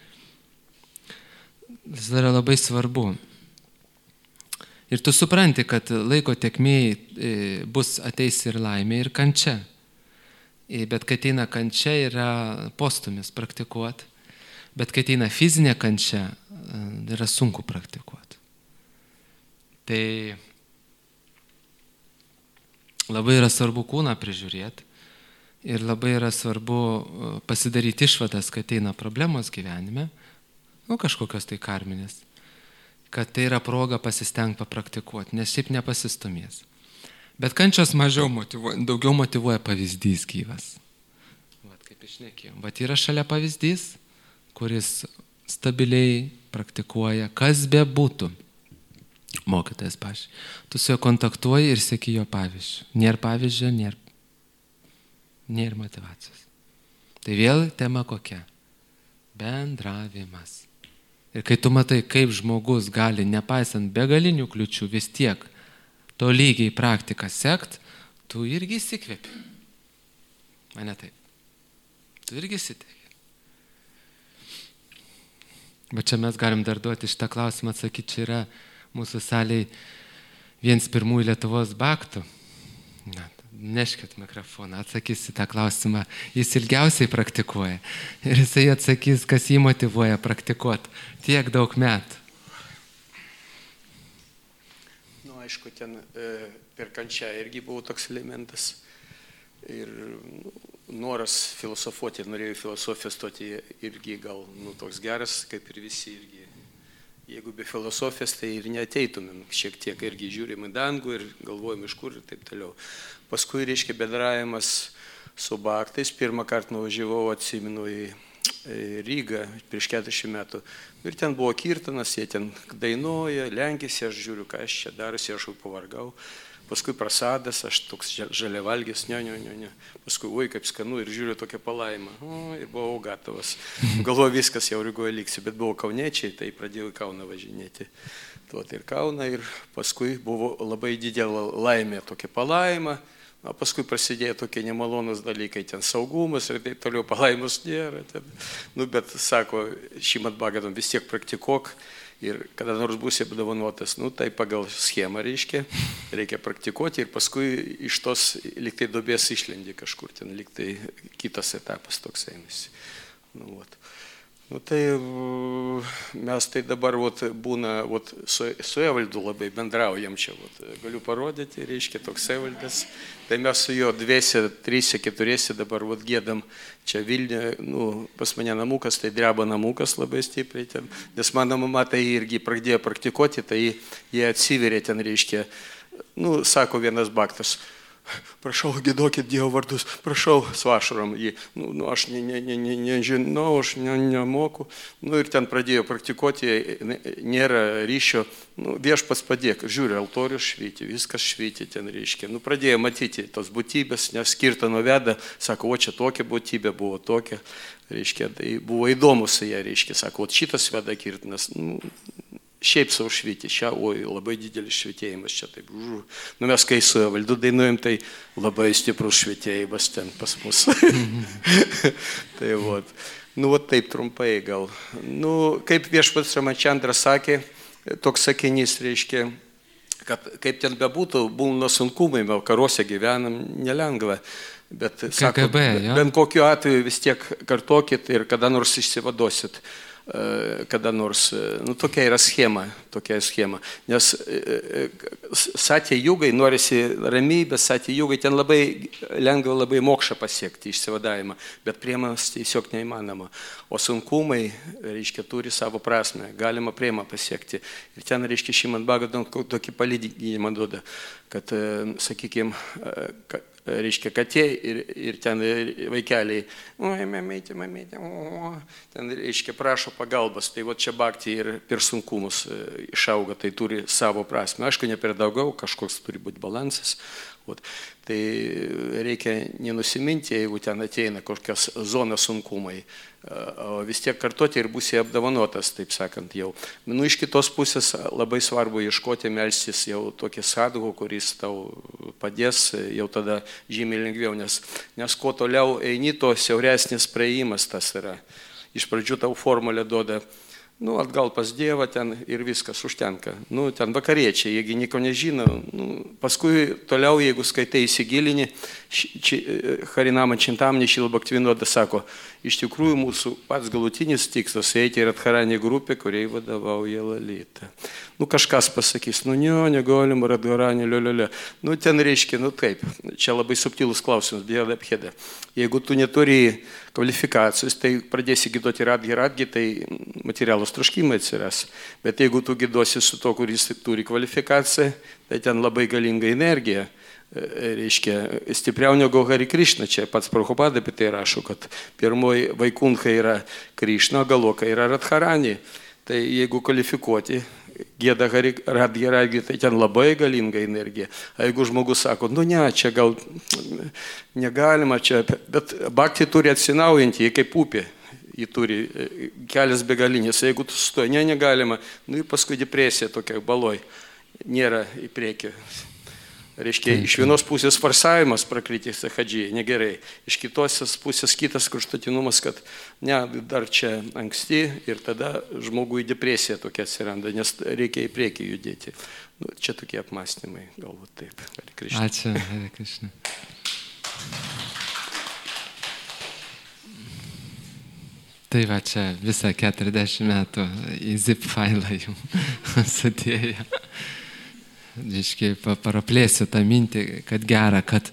Tas yra labai svarbu. Ir tu supranti, kad laiko tėkmėj ateis ir laimė, ir kančia. Bet kai ateina kančia, yra postumis praktikuoti. Bet kai ateina fizinė kančia, yra sunku praktikuoti. Tai labai yra svarbu kūną prižiūrėti. Ir labai yra svarbu pasidaryti išvadas, kai ateina problemos gyvenime, kažkokios tai karminės. Kad tai yra proga pasistengti papraktikuoti, nes šiaip nepasistumės. Bet kančios daugiau motyvuoja pavyzdys gyvas. Kaip išnekėjom. Yra šalia pavyzdys, kuris stabiliai praktikuoja, kas be būtų. Mokytojas, pavyzdžiui. Tu su juo kontaktuoji ir seki jo pavyzdžių. Nėra pavyzdžio, nėra motyvacijos. Tai vėl tema kokia? Bendravimas. Ir kai tu matai, kaip žmogus gali, nepaisant begalinių kliučių, vis tiek to lygiai praktiką sekt, tu irgi įsikvėpi. Mane taip. Tu irgi įsitikė. Bet čia mes galim dar duoti šitą klausimą, atsakyti, čia yra mūsų saliai vienas pirmųjų Lietuvos baktų. Na, neškit mikrofoną, atsakys į tą klausimą. Jis ilgiausiai praktikuoja. Ir jisai atsakys, kas jį motyvuoja praktikuoti tiek daug metų. Nu, aišku, ten per kančią irgi buvo toks elementas. Ir noras filosofuoti, norėjau filosofiją stoti irgi gal toks geras, kaip ir visi irgi. Jeigu be filosofijos, tai ir neateitumėm, šiek tiek irgi žiūrim į dangų ir galvojam iš kur ir taip toliau. Paskui, reiškia, bendravimas su baktais, pirmą kartą nuvažiavau, atsimenu, į Rygą prieš 40 metų. Ir ten buvo kirtanas, jie ten dainuoja, lenkėsi, aš žiūriu, ką aš čia darosi, aš jau pavargau. Paskui prasadas, aš toks žaliavalgis, ne. Paskui, oi, kaip skanu ir žiūriu tokią palaimą. Ir buvau gatavas. Galvoju, viskas jau Rygoje liksiu, bet buvo kauniečiai, tai pradėjau į Kauną važinėti. Tuot ir Kauną ir paskui buvo labai didelė laimė tokia palaima. O paskui prasidėjo tokie nemalonus dalykai, ten saugumas ir taip toliau, palaimus nėra. Bet sako, Šimad Bhagavatam vis tiek praktikuok. Ir kada nors būsi apdovanotas, tai pagal schemą reikia praktikuoti ir paskui iš tos liktai duobės išlendi kažkur, ten liktai kitas etapas toks einasi. Tai mes tai dabar būna su Evaldu labai bendraujam čia, galiu parodyti, toks Evaldas. Tai mes su juo 2, 3, 4 dabar gėdam čia Vilniuje, pas mane namukas, tai dreba namukas labai stipriai ten, nes mano mama tai irgi pradėjo praktikuoti, tai jie atsiverė ten, sako vienas baktas, prašau, giedokit Dievo vardus, prašau, su ašarom jį, aš nežinau, aš nemoku, ir ten pradėjo praktikuoti, nėra ryšio, viešpats padėk, žiūri, altorius švyti, viskas švyti ten, pradėjo matyti tos būtybės, nes kirtano veda, sako, o čia tokia būtybė buvo tokia, tai buvo įdomu su ją, sako, o šitas veda kirtanas, šiaip savo švyti, oi, labai didelis švitėjimas čia taip. Mes kai su Evaldu dainuojam, tai labai stiprus švitėjimas ten pas mus. Tai taip trumpai gal. Kaip viešpats Ramachandras sakė, toks sakinys, kad kaip ten bebūtų, būna sunkumai, karuose gyvenam, nelengva. Bet, sako, bent kokiu atveju vis tiek kartokit ir kada nors išsivadosit. Kada nors, tokia yra schema, nes satya jugai, norisi ramybės, satya jugai, ten labai lengva labai mokšą pasiekti, išsivadavimą, bet priemas tiesiog neįmanoma, o sunkumai, turi savo prasme, galima priemą pasiekti, ir ten, Šimad Bhagavatam tokį palyginimą duoda, kad, sakykime, katė ir ten vaikeliai, mamytė, ten, prašo pagalbos, tai čia bhakti ir per sunkumus išauga, tai turi savo prasme. Aišku, ne per daugiau, kažkoks turi būti balansas. Tai reikia nenusiminti, jeigu ten ateina kokios zonos sunkumai, o vis tiek kartoti ir būsi apdovanotas, taip sakant, jau. Iš kitos pusės labai svarbu ieškoti, melstis jau tokį sadhų, kuris tau padės, jau tada žymiai lengviau, nes kuo toliau eini, to siauresnis praėjimas tas yra. Iš pradžių tau formulę duoda, atgal pas Dievą ten ir viskas užtenka. Ten vakariečiai, jeigu nieko nežino, paskui toliau, jeigu skaitai įsigilini, Harinama Čintamani Šrila Bhaktivinoda sako, iš tikrųjų mūsų pats galutinis tikslas eiti į Radharani grupę, kuriai vadovauja Lalita. Kažkas pasakys, negalim Radharani, liuliulio. Ten taip, čia labai subtilus klausimas, Dievo apchėda. Jeigu tu neturi kvalifikacijos, tai pradėsi gydoti radgi, tai materialus troškimai atsiras. Bet jeigu tu gydosi su to, kuris turi kvalifikaciją, tai ten labai galinga energija. Stipriau negu Hari Krishna, čia pats Prabhupada apie tai rašo, kad pirmoji Vaikuntha yra Krishna, Galoka yra Radharani. Tai jeigu kvalifikuoti, gėda radgeragi, tai ten labai galinga energija. A jeigu žmogus sako, nu ne, čia gal negalima, čia, bet bhakti turi atsinaujinti, jie kaip upė. Jį turi kelias begalinės. Jeigu tu sustoji, negalima, nu ir paskui depresija tokia baloj, nėra į priekį. Reiškia, iš vienos pusės farsavimas prakryti sahadžiai, negerai. Iš kitos pusės kitas kraštutinumas, kad ne, dar čia anksti ir tada žmogui depresija tokia atsiranda, nes reikia į priekį judėti. Nu, čia tokie apmąstymai, galbūt taip. Hare Krishna. Ačiū, Hare Krishna. Tai va čia visą 40 metų į zip failą jums sudėjo. Iškiai paraplėsiu tą mintį, kad gera, kad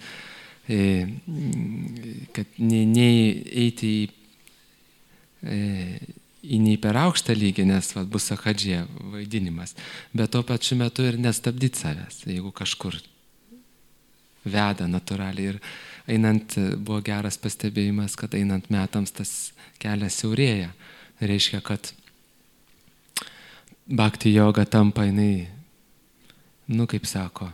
neįeiti į nei per aukštą lygį, nes va, bus sahadžija vaidinimas, bet tuo pačiu metu ir nestabdyti savęs, jeigu kažkur veda natūraliai. Ir einant, buvo geras pastebėjimas, kad einant metams tas kelias siaurėja. Reiškia, kad bhakti joga tampa jinai, nu kaip sako,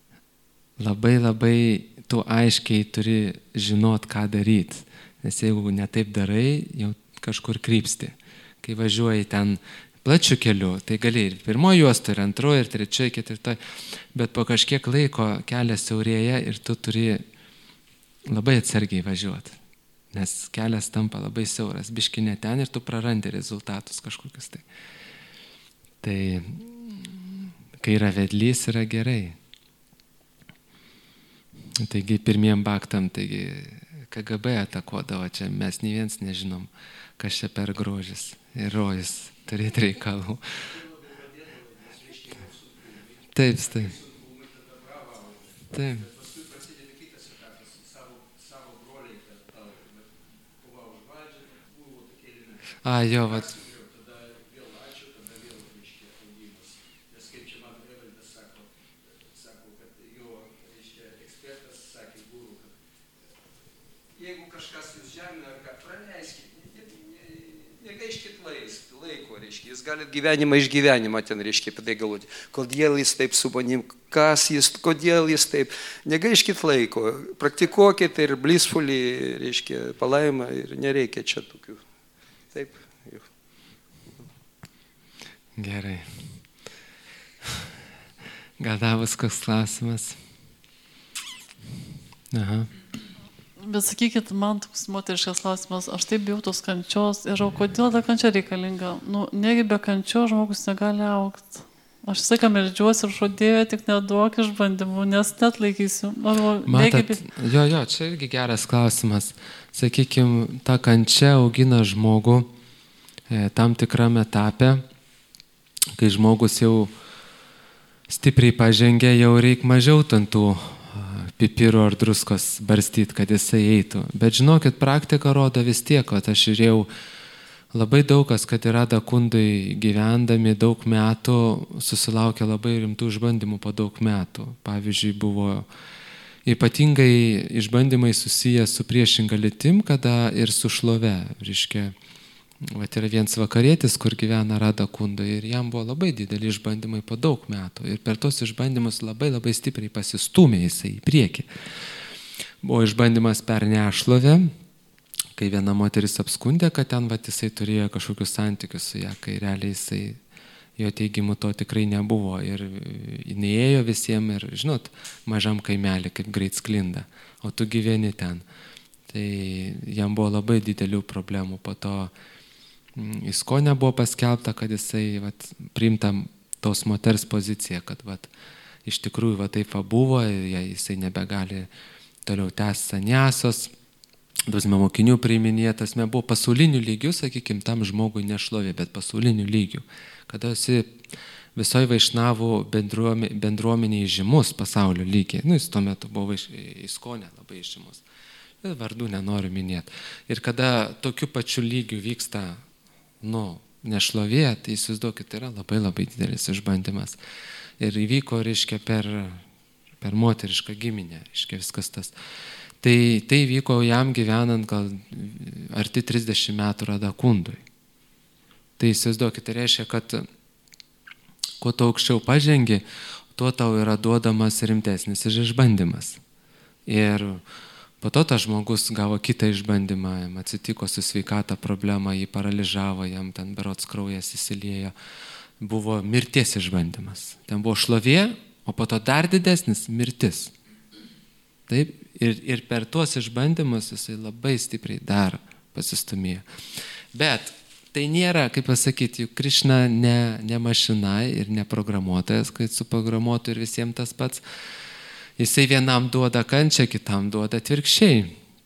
labai tu aiškiai turi žinot, ką daryti. Nes jeigu netaip darai, jau kažkur krypsti. Kai važiuoji ten plačiu keliu, tai gali ir pirmoji juosta, ir antroji, ir trečioji, ketvirtoji, bet po kažkiek laiko kelias siaurėja ir tu turi labai atsargiai važiuoti. Nes kelias tampa labai siauras, biškinė ten ir tu prarandi rezultatus kažkokius. Tai kai yra vedlys, yra gerai. Taigi pirmiem bhaktam, taigi KGB atakuodavo čia, mes nei viens nežinom, kas čia per grožis ir rojus turėti reikalų. Taip. Taip. A, jo, vat. Jeigu kažkas jūs žemina, ar ką, praleiskit, negaiškit laiko, reiškia, jūs galite gyvenimą iš gyvenimą ten, reiškia, apie tai galvoti, kodėl jis taip su manim, kodėl jis taip, negaiškit laiko, praktikuokit ir blissfully, reiškia, palaimą ir nereikia čia tokių. Taip. Jau. Gerai. Gal davus koks klausimas? Aha. Bet sakykit, man toks moteriškas klausimas, aš taip bijau tos kančios ir kodėl ta kančia reikalinga? Nu, negi be kančios žmogus negali augti. Aš visą laiką meldžiuosi ir šodėjo, tik neduok išbandymų, nes net laikysiu. Matot, jo, čia irgi geras klausimas. Sakykime, ta kančia augina žmogų tam tikrame etape, kai žmogus jau stipriai pažengia, jau reikia mažiau tų pipirų ar druskos barstyti, kad jisai eitų. Bet žinokit, praktika rodo vis tiek, kad aš žiūrėjau labai daug kas, kad yra kundai gyvendami daug metų, susilaukia labai rimtų išbandymų po daug metų. Pavyzdžiui, buvo ypatingai išbandymai susiję su priešinga lytim, kada ir su šlove. Reiškia, yra vienas vakarietis, kur gyvena Rada Kundai ir jam buvo labai dideli išbandymai po daug metų. Ir per tos išbandymus labai stipriai pasistūmė jisai į priekį. Buvo išbandymas per nešlovę, kai viena moteris apskundė, kad ten jisai turėjo kažkokius santykius su ją, kai realiai jisai, jo teigimu to tikrai nebuvo. Ir jinai ėjo visiems ir, žinot, mažam kaimelį, kaip greit sklinda, o tu gyveni ten. Tai jam buvo labai didelių problemų. Po to Iskone buvo paskelbta, kad jisai priimta tos moters poziciją, kad iš tikrųjų taip buvo, jisai nebegali toliau tęsti sanjasos, dosme mokinių priiminėtas, buvo pasaulinių lygių, sakykime, tam žmogui nešlovė, bet pasaulinių lygių. Kada esi visoje vaišnavų bendruomeniai žymus pasaulio lygiai, jis tuo metu buvo Iskone labai žymus, vardų nenoriu minėti. Ir kada tokiu pačiu lygiu vyksta nešlovė, tai įsivaizduokit, tai yra labai didelis išbandymas. Ir įvyko, reiškia, per moterišką giminę, reiškia, viskas tas. Tai vyko jam gyvenant gal arti 30 metų Rada Kundui. Tai įsivaizduokit, tai reiškia, kad kuo tu aukščiau pažengi, tuo tau yra duodamas rimtesnis išbandymas. Ir po to tas žmogus gavo kitą išbandymą, jam atsitiko su sveikata problema, jį paralyžavo, jam ten berods kraujas įsiliejo. Buvo mirties išbandymas. Ten buvo šlovė, o po to dar didesnis mirtis. Taip, ir per tuos išbandymus jisai labai stipriai dar pasistumėjo. Bet tai nėra, kaip pasakyti, juk Krišna ne mašina ir ne programuotojas, kad suprogramuotų ir visiems tas pats. Jisai vienam duoda kančią, kitam duoda atvirkščiai.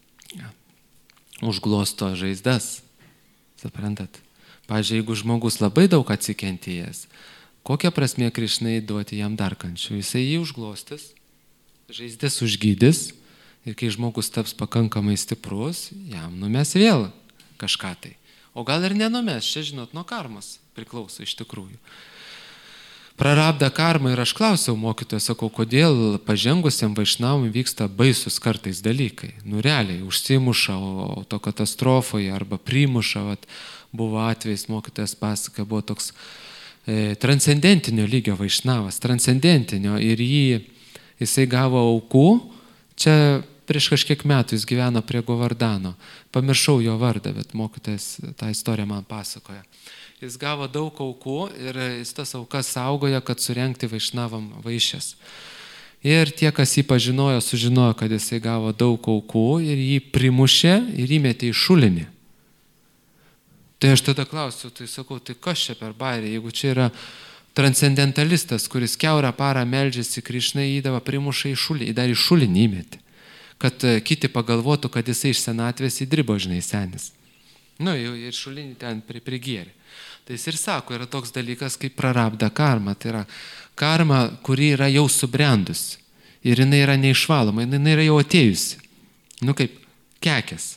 Užglosto žaizdas. Suprantat? Pavyzdžiui, jeigu žmogus labai daug atsikentėjęs, kokia prasmė Krišnai duoti jam dar kančių? Jisai jį užglostis, žaizdas užgydys ir kai žmogus taps pakankamai stiprus, jam numes vėl kažką tai. O gal ir nenumes, čia žinot, nuo karmos priklauso iš tikrųjų. Prarabda karma ir aš klausiau mokytojo, sakau, kodėl pažengusiam vaišnavui vyksta baisus kartais dalykai. Nu realiai, užsimuša autokatastrofoje arba primuša, buvo atvejs, mokytojas pasaka, buvo toks transcendentinio lygio vaišnavas, transcendentinio ir jisai gavo aukų, čia prieš kažkiek metų jis gyveno prie Govardano. Pamiršau jo vardą, bet mokytojas tą istoriją man pasakoja. Jis gavo daug aukų ir jis tas aukas saugoja, kad surengti vaišnavam vaišės. Ir tie, kas jį pažinojo, sužinojo, kad jisai gavo daug aukų ir jį primušė ir įmetė į šulinį. Tai aš tada klausiu, tai sakau, tai kas čia per bairį, jeigu čia yra transcendentalistas, kuris kiaurą parą meldžiasi Krišnai, įdavo primušą į šulinį, dar į šulinį įmetė. Kad kiti pagalvotų, kad jisai iš senatvės įdribo, žinai, senis. Nu, ir šulinį ten prigėrė. Tai jis ir sako, yra toks dalykas kaip prarabda karma. Tai yra karma, kuri yra jau subrendusi. Ir jinai yra neišvaloma, jinai yra jau atėjusi. Nu, kaip kekės.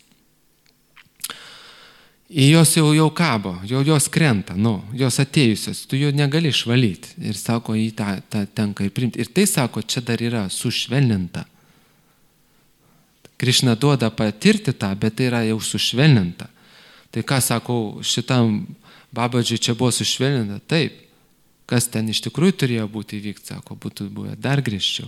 Į jos jau kabo, jos krenta, jos atėjusios, tu jų negali išvalyti. Ir sako, į tą tenka ir priimti. Ir tai sako, čia dar yra sušvelninta. Krišna duoda patirti tą, bet tai yra jau sušvelninta. Tai ką sakau, šitam Babadžiui čia buvo sušvelninta? Taip. Kas ten iš tikrųjų turėjo būti įvykti, sako, būtų buvę dar griežčiau.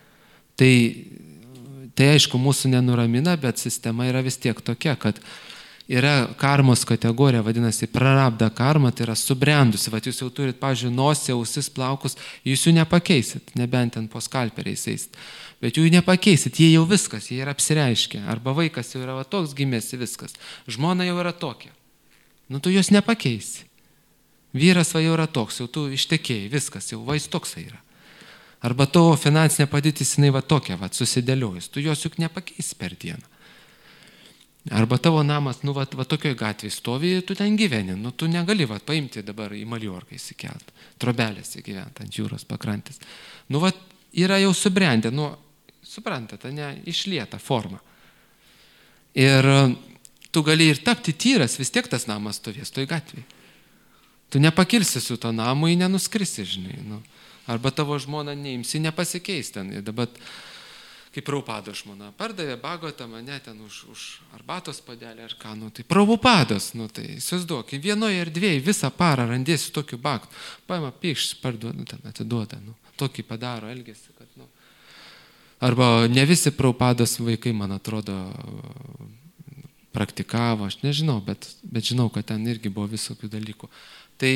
Tai aišku, mūsų nenuramina, bet sistema yra vis tiek tokia, kad yra karmos kategorija, vadinasi, prarabda karma, tai yra subrendusi. Vat jūs jau turit, pavyzdžiui, nosį, ausis, plaukus, jūs jų nepakeisit, nebent ten po skalperiais eisit. Bet jų nepakeisit, jie jau viskas, jie yra apsireiškę. Arba vaikas jau yra toks gimėsi viskas. Žmona jau yra tokia. Nu, tu jos nepakeisi. Vyras jau yra toks, jau tu ištekėjai, viskas, jau jis toksai yra. Arba tavo finansinė padėtis, jinai tokia, susidėliojus. Tu jos juk nepakeisi per dieną. Arba tavo namas, tokioj gatvėje stovi, tu ten gyveni. Nu, tu negali paimti dabar į Maljorką įsikelt. Trobelėse gyventi ant jūros pakrantės. Nu, yra jau subrendę, suprantate, išlieta forma. Ir tu gali ir tapti tyras, vis tiek tas namas stovės toj gatvėje. Tu nepakilsi su to namu, jį nenuskrisi, žinai. Arba tavo žmona neimsi, nepasikeis ten. Ir dabar, kaip Prabhupados žmona, pardavė bagotą mane ten už arbatos padelį ar ką, tai Prabhupados, tai įsivaizduok, vienoje ir dviejai visą parą randėsi tokių bagtų. Paima pykšt, parduoda, ten atiduoda, tokį padaro elgesį, kad, Arba ne visi Prabhupados vaikai, man atrodo, praktikavo, aš nežinau, bet žinau, kad ten irgi buvo visokių dalykų. Tai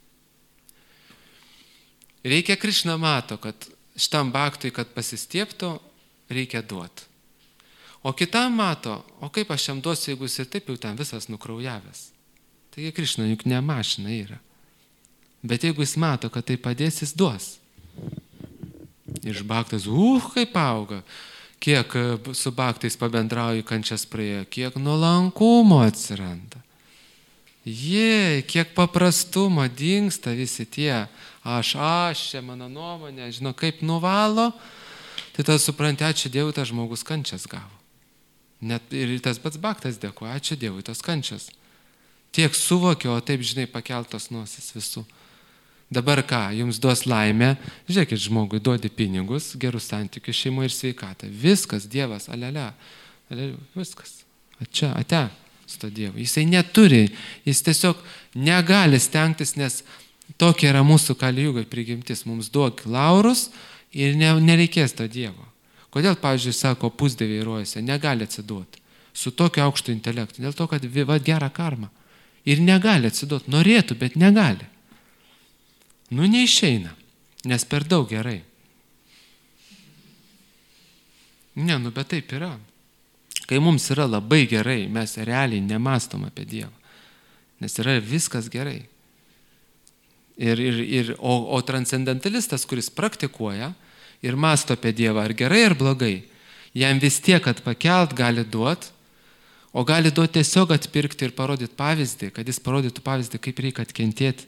reikia Krišna mato, kad šitam baktui, kad pasistieptų, reikia duoti. O kitam mato, o kaip aš jam duosiu, jeigu jis ir taip jau ten visas nukraujavęs. Taigi Krišna juk ne mašina yra. Bet jeigu jis mato, kad tai padės, jis duos. Iš baktas, kaip auga. Kiek su baktais pabendrauju, kančias praėjo, kiek nuolankumo atsiranda. Kiek paprastumo dingsta visi tie. Aš, čia mano nuomonė, žinau, kaip nuvalo. Tai tas supranti, ačiū Dievui, tas žmogus kančias gavo. Net ir tas pats baktas dėkoja, ačiū Dievui, tos kančias. Tiek suvokiau, o taip, žinai, pakeltos nosis visų. Dabar ką, jums duos laimę, žiūrėkit, žmogui duodi pinigus, gerus santykius šeimoje ir sveikatą. Viskas, Dievas, alelea, viskas. Ate, su to Dievu. Jisai neturi, jis tiesiog negali stengtis, nes Tokia yra mūsų kalijugai prigimtis. Mums duok laurus ir nereikės to Dievo. Kodėl, pavyzdžiui, sako, pusdieviai rojose negali atsiduoti su tokiu aukštu intelektu? Dėl to, kad gera karma. Ir negali atsiduoti. Norėtų, bet negali. Neišeina, nes per daug gerai. Bet taip yra. Kai mums yra labai gerai, mes realiai nemastom apie Dievą. Nes yra viskas gerai. O transcendentalistas, kuris praktikuoja ir masto apie Dievą, ar gerai, ar blogai, jam vis tiek, kad pakelt gali duoti, o gali duoti tiesiog atpirkti ir parodyti pavyzdį, kad jis parodytų pavyzdį, kaip reikia atkentėti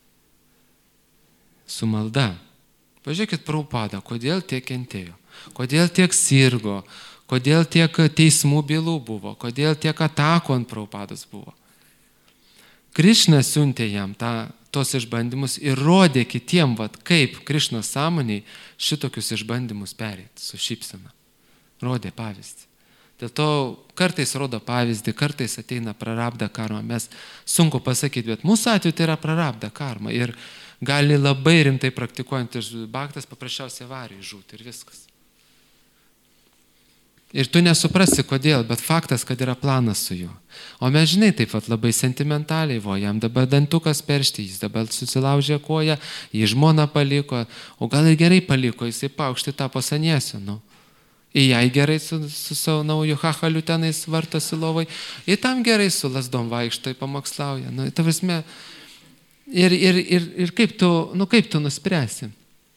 su malda. Pažiūrėkit Prabhupada, kodėl tiek kentėjo, kodėl tiek sirgo, kodėl tiek teismų bylų buvo, kodėl tiek atakų ant Prabhupados buvo. Krišna siuntė jam tos išbandymus ir rodė kitiem, kaip Krišnos sąmoniai šitokius išbandymus pereiti su šypsena. Rodė pavyzdį. Dėl to kartais rodo pavyzdį, kartais ateina prarabda karma. Mes sunku pasakyti, bet mūsų atveju tai yra prarabda karma. Ir gali labai rimtai praktikuojantis bhaktas paprasčiausiai avarijai žūti ir viskas. Ir tu nesuprasi kodėl, bet faktas, kad yra planas su juo. O mes žinai taip labai sentimentaliai, jam dabar dantukas peršti, jis dabar susilaužė koją, jį žmona paliko, o gal ir gerai paliko, jisai paaukšti tapo saniesiu. Ir jai gerai su savo nauju hachaliu tenais vartosi lovai, ir tam gerai su lasdom vaikšto, pamokslauja. Ta prasme, ir kaip tu nuspręsi?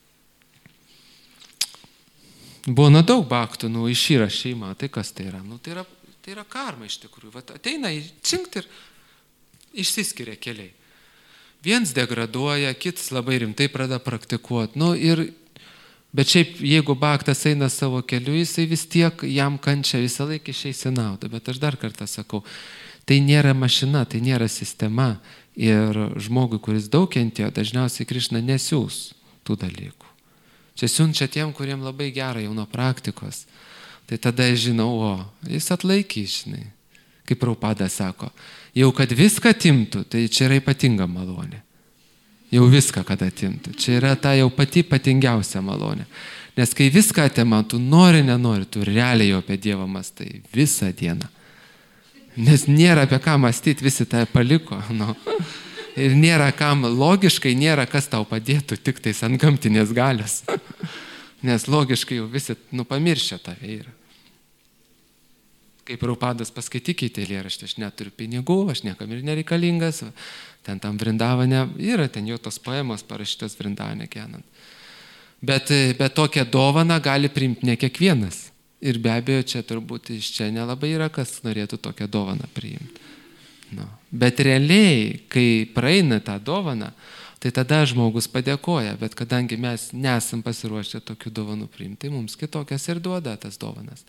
Buvo daug bhaktų, išyra šeima, tai kas tai yra? Tai yra karma iš tikrųjų. Ateina įčinkt ir išsiskiria keliai. Viens degraduoja, kitas labai rimtai pradeda praktikuoti. Bet šiaip, jeigu bhaktas eina savo keliu, jisai vis tiek jam kančia visą laiką išeis į naudą. Bet aš dar kartą sakau, tai nėra mašina, tai nėra sistema. Ir žmogui, kuris daug kentėjo, dažniausiai Krišna nesiūs tų dalykų. Čia siunčia tiem, kuriem labai gerai jau nuo praktikos. Tai tada žinau, jis atlaikys, žinai. Kaip Prabhupada sako, jau kad viską atimtų, tai čia yra ypatinga malonė. Jau viską, kad atimtų. Čia yra ta jau pati ypatingiausia malonė. Nes kai viską atima, tu nenori, tu realiai jau apie Dievą mąstai visą dieną. Nes nėra apie ką mąstyti, visi tą paliko. Ir nėra kam, logiškai nėra kas tau padėtų, tik tais ant gamtinės galios. Nes logiškai jau visi pamiršę tave yra. Kaip Prabhupadas paskaitykite eilėraštį, aš neturiu pinigų, aš niekam ir nereikalingas, ten tam Vrindavane yra, ten jo tos poemos parašytos Vrindavane kenant. Bet tokią dovaną gali priimti ne kiekvienas. Ir be abejo, čia turbūt iš čia nelabai yra, kas norėtų tokią dovaną priimti. Bet realiai, kai praeina tą dovaną, tai tada žmogus padėkoja, bet kadangi mes nesam pasiruošę tokių dovanų priimti, tai mums kitokias ir duoda tas dovanas.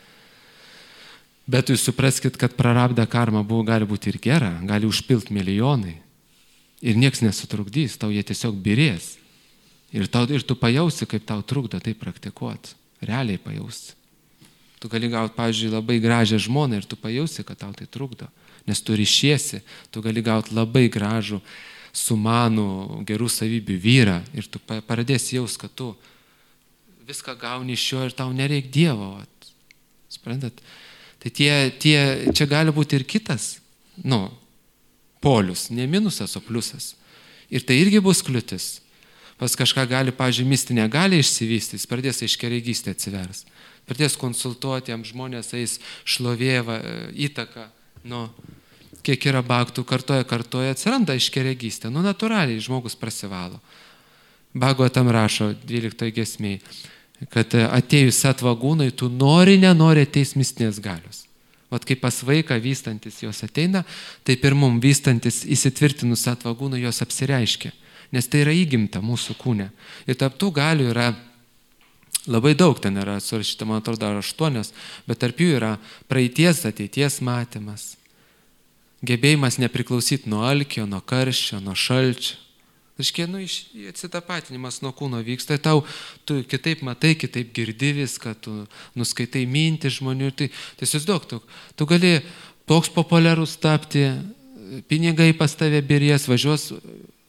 Bet jūs supraskit, kad prarabda karma gali būti ir gera, gali užpilti milijonai. Ir nieks nesutrukdys, tau jie tiesiog birės. Ir tu pajausi, kaip tau trukdo tai praktikuoti. Realiai pajausi. Tu gali gauti, pavyzdžiui, labai gražią žmoną ir tu pajausi, kad tau tai trukdo. Nes tu ryšiesi, tu gali gauti labai gražų, sumanų, gerų savybių vyrą ir tu pradėsi jaus, kad tu viską gauni iš jo ir tau nereik Dievo. Suprantat? Tai čia gali būti ir kitas, polius, ne minusas, o pliusas. Ir tai irgi bus kliūtis. Pas kažką gali, pavyzdžiui, mistinė gali išsivystyti, jis pradės aiškiaregystę atsivers. Pradės konsultuoti, jam žmonės eis šlovėva, įtaka. Kiek yra bhaktų, kartoja, atsiranda aiškiaregystė. Natūraliai žmogus prasivalo. Bhagavatam rašo 12 giesmėj, kad atėjus atvagūnai, tu nenori ateis mistinės galios. Kaip pas vaiką vystantis jos ateina, taip ir mum vystantis įsitvirtinus atvagūnai jos apsireiškia. Nes tai yra įgimta mūsų kūne. Ir tarp tų galių yra labai daug, ten yra surašyta, man atrodo, 8, bet tarp jų yra praeities, ateities matymas, gebėjimas nepriklausyti nuo alkio, nuo karščio, nuo šalčio. Atsitapatinimas nuo kūno vyksta, tu kitaip matai, kitaip girdi viską, tu nuskaitai mintį žmonių. Tai įsivaizduok, tu gali toks populiarus tapti, pinigai pas tave birės, važiuos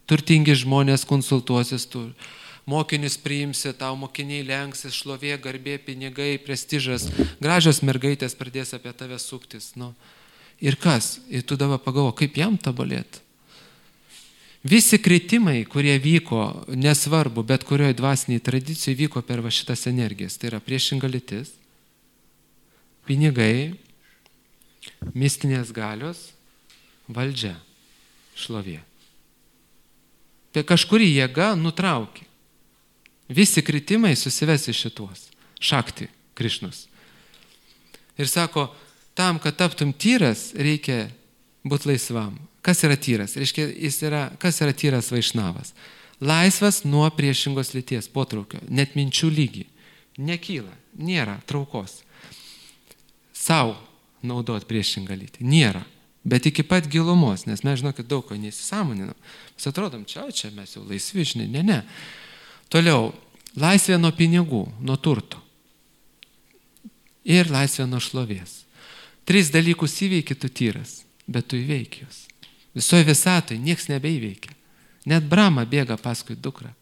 turtingi žmonės konsultuosis, tu mokinius priimsi, tau mokiniai lenksis, šlovė, garbė, pinigai, prestižas, gražios mergaitės pradės apie tave suktis. Nu. Ir kas? Ir tu dabar pagalvo, kaip jam tobulėti? Visi kritimai, kurie vyko, nesvarbu, bet kurioje dvasiniai tradicijai vyko per va šitas energijas. Tai yra priešinga lytis, pinigai, mistinės galios, valdžia, šlovė. Tai kažkuri jėga nutraukė. Visi kritimai susives į šituos. Šakti, Krišnos. Ir sako, tam, kad taptum tyras, reikia būti laisvam. Kas yra tyras? Reiškia, kas yra tyras vaišnavas? Laisvas nuo priešingos lyties potraukio, net minčių lygį. Nekyla, nėra traukos. Sau naudot priešingą lytį. Nėra. Bet iki pat gilumos, nes mes, žinokit, daug ko neįsisąmoninam. Mes atrodom, čia mes jau laisvi, žinai, ne. Toliau, laisvė nuo pinigų, nuo turto. Ir laisvė nuo šlovės. 3 dalykus įveiki tu tyras, bet tu įveiki jūs. Visoje visatoje nieks nebeįveikia. Net Brahma bėga paskui dukrą.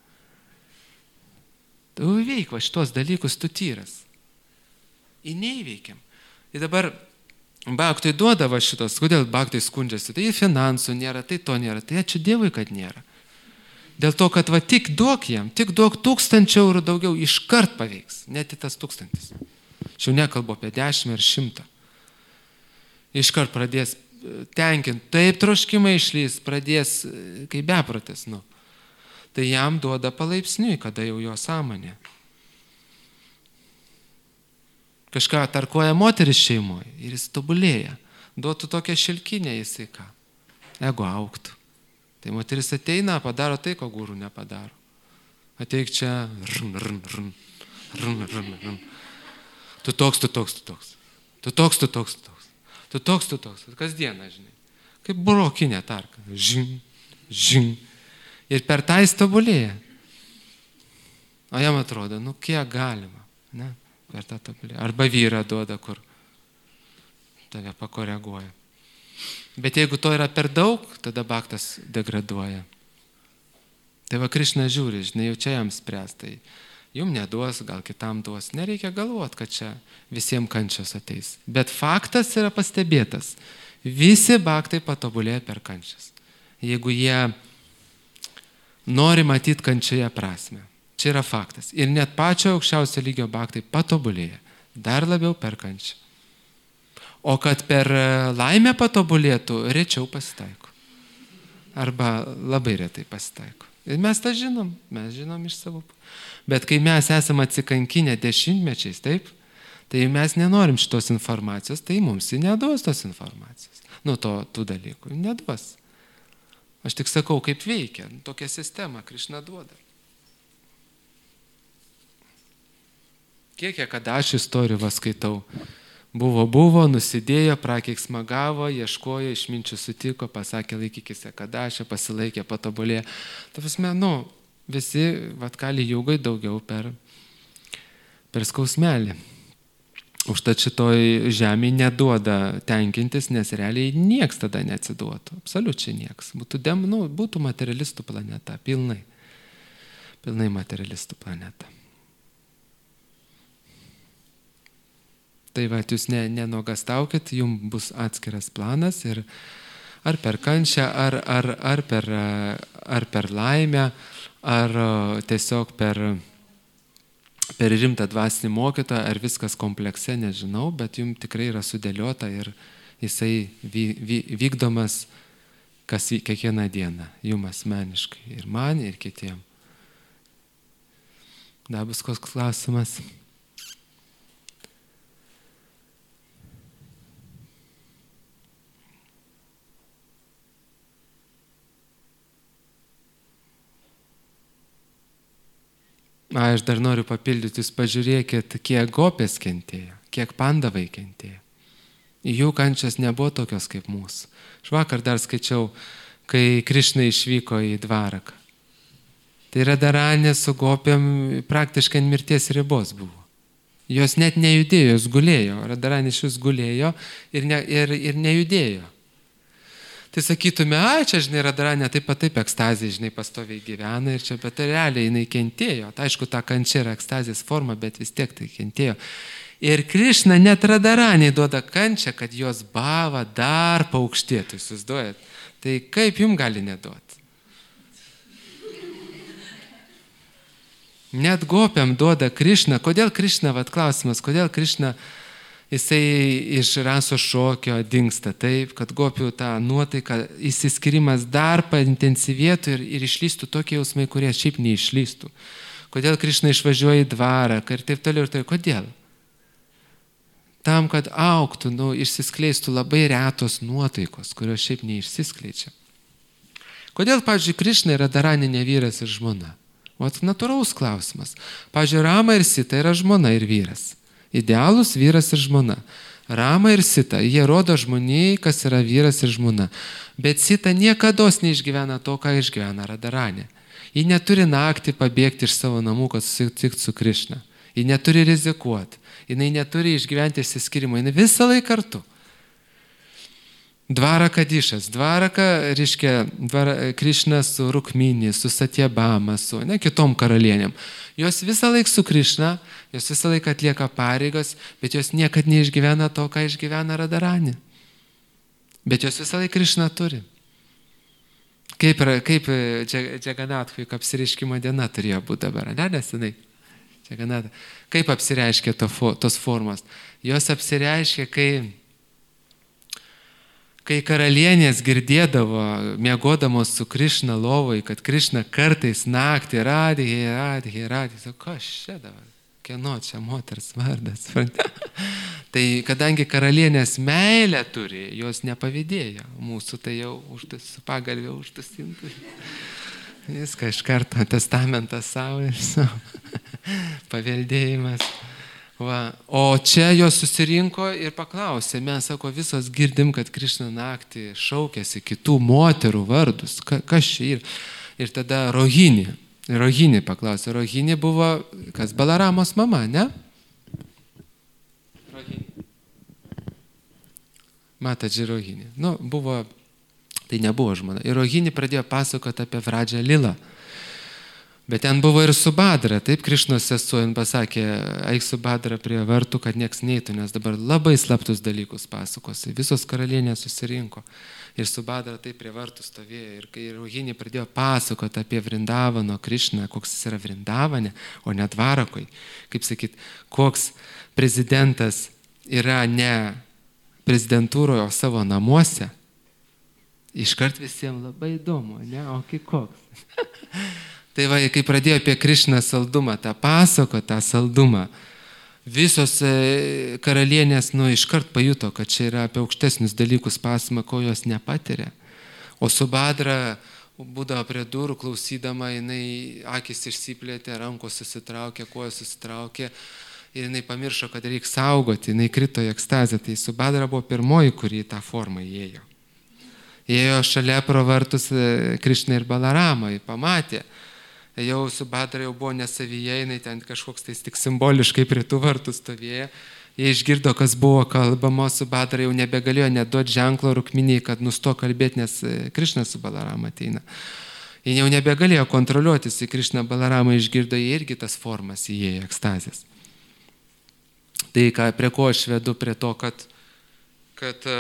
Tu įveik va šitos dalykus, tu tyras. Į neįveikiam. Ir dabar Baktui duodavo šitos, kodėl Baktai skundžiasi, tai finansų nėra, tai to nėra, tai ačiū Dievui, kad nėra. Dėl to, kad va tik duok jam, tik duok 1000 eurų daugiau, iškart paveiks, net į tas 1000. Šiau nekalbu apie 10 ar 100. Iškart pradės tenkinti, taip troškimai išlys, pradės kaip beprotis, nu. Tai jam duoda palaipsniui, kada jau jo sąmonė. Kažką tarkuoja moteris šeimoje ir jis tobulėja. Duotų tokią šilkinę, jisai ką? Ego auktų. Tai moteris ateina, padaro tai, ko gūrų nepadaro. Ateik čia, rn. Tu toks. Tu toks. Kasdieną, žinai. Kaip burokinė tarka. Žin. Ir per tą jis tobulėja. O jam atrodo, nu kiek galima, ne? Per tą tobulėja. Arba vyrą duoda, kur tave pakoreguoja. Bet jeigu to yra per daug, tada baktas degraduoja. Tai va Krišna žiūri, žinai, jau čia jam spręs, tai jum neduos, gal kitam duos. Nereikia galvoti, kad čia visiems kančios ateis. Bet faktas yra pastebėtas. Visi baktai patobulėja per kančias. Jeigu jie nori matyti kančioje prasme. Čia yra faktas. Ir net pačio aukščiausio lygio baktai patobulėja. Dar labiau per kančią. O kad per laimę patobulėtų, rečiau pasitaiko. Arba labai retai pasitaiko. Ir mes tą žinom. Mes žinom iš savo. Bet kai mes esame atsikankinę 10-mečiais, taip, tai mes nenorim šitos informacijos, tai mums ji neduos tos informacijos. Nu, tų dalykų neduos. Aš tik sakau, kaip veikia. Tokia sistema Krišna duoda. Kiek kada aš istorijų skaitau. Buvo, nusidėjo, prakeiksmagavo, ieškojo, išminčių sutiko, pasakė laikykise kadašę, pasilaikė, patobulėjo. Ta prasme, visi Vatkali jūgai daugiau per skausmelį. Užtat šitoj žemėje neduoda tenkintis, nes realiai nieks tada neatsiduotų. Absoliučiai nieks. Būtų materialistų planeta, pilnai materialistų planeta. Tai va, jūs nenuogastaukit, jums bus atskiras planas ir ar per kančią, ar per laimę, ar tiesiog per rimtą dvasinį mokytoją, ar viskas komplekse, nežinau, bet jums tikrai yra sudėliota ir jisai vykdomas kiekvieną dieną, jums asmeniškai, ir man, ir kitiem. Dar bus koks klausimas? Aš dar noriu papildyti, jūs pažiūrėkit, kiek gopės kentėjo, kiek pandavai kentėjo. Jų kančios nebuvo tokios kaip mūsų. Aš vakar dar skaičiau, kai Krišna išvyko į Dvaraką. Tai Radharanė su gopėm praktiškai ant mirties ribos buvo. Jos net nejudėjo, jos gulėjo. Radharanė iš vis gulėjo ir nejudėjo. Tai sakytume, čia, žinai, Radharanė taip ekstazija, žinai, pastoviai gyvena ir čia, bet realiai jinai kentėjo. Tai aišku, ta kančia yra ekstazijos forma, bet vis tiek tai kentėjo. Ir Krišna net Radharaniai duoda kančią, kad jos bava dar paaukštėtų, įsivaizduojat. Tai kaip jums gali neduoti? Net gopiam duoda Krišna. Kodėl Krišna, klausimas, kodėl Krišna jisai iš raso šokio dingsta taip, kad gopių tą nuotaiką įsiskirimas dar paintensyvėtų ir išlystų tokie jausmai, kurie šiaip neišlystų. Kodėl Krišna išvažiuoja į dvarą ir taip toliau ir taip. Kodėl? Tam, kad auktų, išsiskleistų labai retos nuotaikos, kurios šiaip neišsiskleidžia. Kodėl, pavyzdžiui, Krišna yra Radharanė ne vyras ir žmona? Natūralus klausimas. Pavyzdžiui, Rama ir Sita yra žmona ir vyras. Idealus vyras ir žmona. Rama ir Sita, jie rodo žmonijai, kas yra vyras ir žmona. Bet Sita niekados neišgyvena to, ką išgyvena Radharanė. Ji neturi naktį pabėgti iš savo namų, kad susitiktų su Krišna. Ji neturi rizikuoti. Ji neturi išgyventi išsiskirimo. Ji visą laiką kartu. Dvaraka Dišas. Dvaraka reiškia Krišna su Rukmini, su Satyabama, su kitom karalienėm. Jos visą laiką su Krišna, jos visą laiką atlieka pareigas, bet jos niekad neišgyvena to, ką išgyvena Radharanė. Bet jos visą laiką Krišna turi. Kaip Džaganathui apsireiškimo diena turėjo būti dabar, nesenai? Kaip apsireiškia tos formos? Jos apsireiškia, kai karalienės girdėdavo, miegodamos su Krišna lovoj, kad Krišna kartais naktį radhi, sako, kas čia dabar? Kieno čia moters vardas? Tai kadangi karalienės meilę turi, jos nepavydėjo. Mūsų tai jau su pagalvė užtasintų. Viską iš karto, testamentas savo ir savo. Paveldėjimas. O čia jos susirinko ir paklausė, mes, sako, visos girdim, kad Krišna naktį šaukėsi kitų moterų vardus. Kas čia yra? Ir tada Rohini paklausė. Rohini buvo, kas, Balaramos mama, ne? Matadži Rohini. Buvo, tai nebuvo žmona. Ir Rohini pradėjo pasakoti apie Vradžą Lilą. Bet ten buvo ir Subhadra, taip, Krišnos sesuo, jin pasakė, eik Subhadra prie vartų, kad nieks neitų, nes dabar labai slaptus dalykus pasakosi. Visos karalienės susirinko ir Subhadra taip prie vartų stovėjo. Ir kai Rohini pradėjo pasakoti apie Vrindavano Krišną, koks jis yra Vrindavane, o ne Dvarakoj, kaip sakyt, koks prezidentas yra ne prezidentūroje, o savo namuose, iškart visiems labai įdomu, ne, o koks. Tai va, kai pradėjo apie Krišną saldumą, tą saldumą, visos karalienės iškart pajuto, kad čia yra apie aukštesnius dalykus pasama, ko jos nepatiria. O Subhadra būdavo prie durų, klausydama, jinai akis išsiplėtė, rankos susitraukė, kojos susitraukė ir jinai pamiršo, kad reikia saugoti, jinai krito į ekstazę. Tai Subhadra buvo pirmoji, kuri į tą formą įėjo. Įėjo šalia pro vartus Krišna ir Balarama, jį pamatė. Jau Subhadra jau buvo nesavyje, jinai ten kažkoks tai tik simboliškai prie tų vartų stovėjo. Jie išgirdo, kas buvo kalbama, Subhadra jau nebegalėjo neduoti ženklo Rukminiai, kad nusto kalbėti, nes Krišna su Balarama ateina. Jie jau nebegalėjo kontroliuotis, į Krišną Balarama išgirdo, jie irgi tas formas įėjo ekstazės. Tai prie ko aš vedu, prie to, kad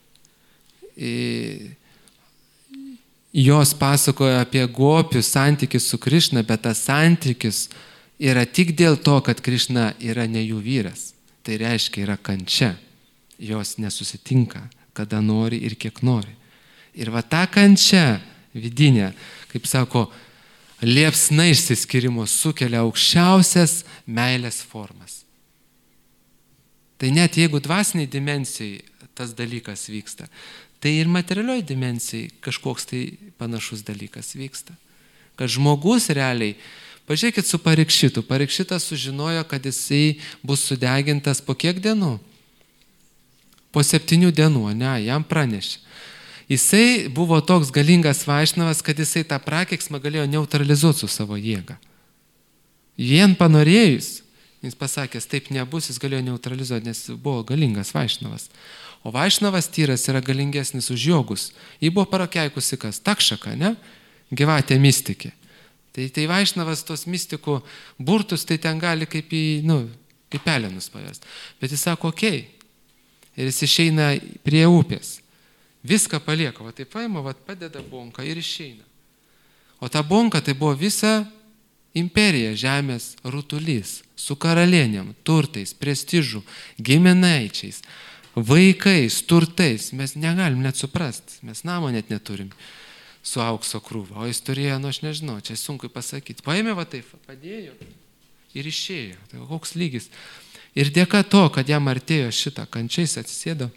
jos pasakoja apie gopių santykis su Krišna, bet tas santykis yra tik dėl to, kad Krišna yra ne jų vyras. Tai reiškia, yra kančia. Jos nesusitinka, kada nori ir kiek nori. Ir va ta kančia vidinė, kaip sako, liepsna išsiskirimo sukelia aukščiausias meilės formas. Tai net jeigu dvasiniai dimensijai tas dalykas vyksta, tai ir materialioj dimensijai kažkoks tai panašus dalykas vyksta. Kad žmogus realiai, pažiūrėkit su Parikšitu, Parikšitas sužinojo, kad jisai bus sudegintas po kiek dienų? Po 7 dienų, ne, jam pranešė. Jisai buvo toks galingas Vaišnavas, kad jisai tą prakeiksmą galėjo neutralizuoti su savo jėga. Vien panorėjus, Jis pasakęs, taip nebus, jis galėjo neutralizuoti, nes buvo galingas Vaišnavas. O Vaišnavas tyras yra galingesnis už jogus. Jį buvo parakeikusi kas? Takšaka, ne? Gyvatė mystikė. Tai Vaišnavas tos mystikų burtus, tai ten gali kaip į pelenus pavest. Bet jis sako, okei. Ir jis išeina prie upės. Viską palieka, va taip paima, va padeda bonką ir išeina. O ta bonka tai buvo visa imperija, žemės rutulys, su karalienėm, turtais, prestižu, giminaičiais, vaikais, turtais. Mes negalim net suprasti, mes namo net neturim su aukso krūva. O jis turėjo, aš nežinau, čia sunku pasakyti. Paėmė va taip, padėjo ir išėjo. Tai koks lygis. Ir dėka to, kad jam artėjo šitą kančiais, atsisėdo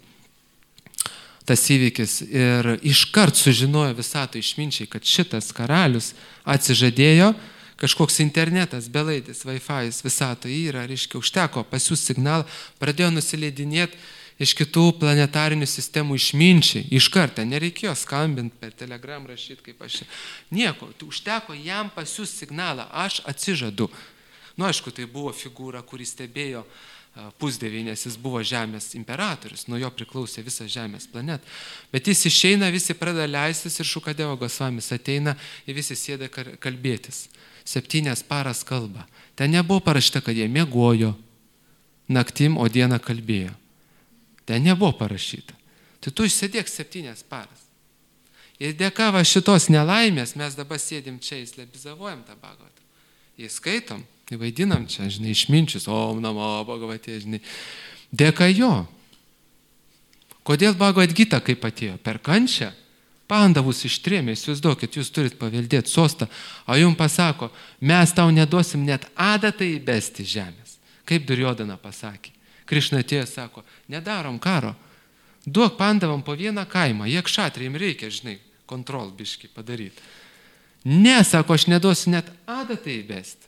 tas įvykis ir iškart sužinojo visato išminčiai, kad šitas karalius atsižadėjo, kažkoks internetas, belaidis, Wi-Fi's visato yra, reiškia, užteko pasiųsti signalą, pradėjo nusileidinėti iš kitų planetarinių sistemų išminčiai. Iškart, nereikėjo skambinti per Telegram, rašyti kaip aš. Nieko, užteko jam pasiųsti signalą, aš atsižadu. Aišku, tai buvo figūra, kuri stebėjo pusdievį, nes jis buvo žemės imperatorius, nuo jo priklausė visa žemės planeta. Bet jis išeina, visi pradeda leistis ir Šukadeva Gosvamis ateina ir visi sėda kalbėtis. 7 paras kalba. Ten nebuvo parašyta, kad jie miegojo naktim, o dieną kalbėjo. Ten nebuvo parašyta. Tai tu išsėdėk 7 paras. Ir dėka va šitos nelaimės mes dabar sėdim čia, įslebizavojam tą Bhagavatą. Įskaitom, vaidinam čia, žinai, išminčius, Om Namo Bhagavate, žinai. Dėka jo. Kodėl Bhagavad Gita kaip atėjo? Per kančią? Pandavus ištrėmė, įsivaizduokit, jūs turit paveldėti sostą, o jums pasako, mes tau neduosim net adatą įbesti žemės. Kaip Duryodhana pasakė. Krišna atėjo, sako, nedarom karo. Duok pandavam po vieną kaimą, jie kšatriai reikia, žinai, kontrol biškį padaryti. Ne, sako, aš neduosiu net adatą įbesti.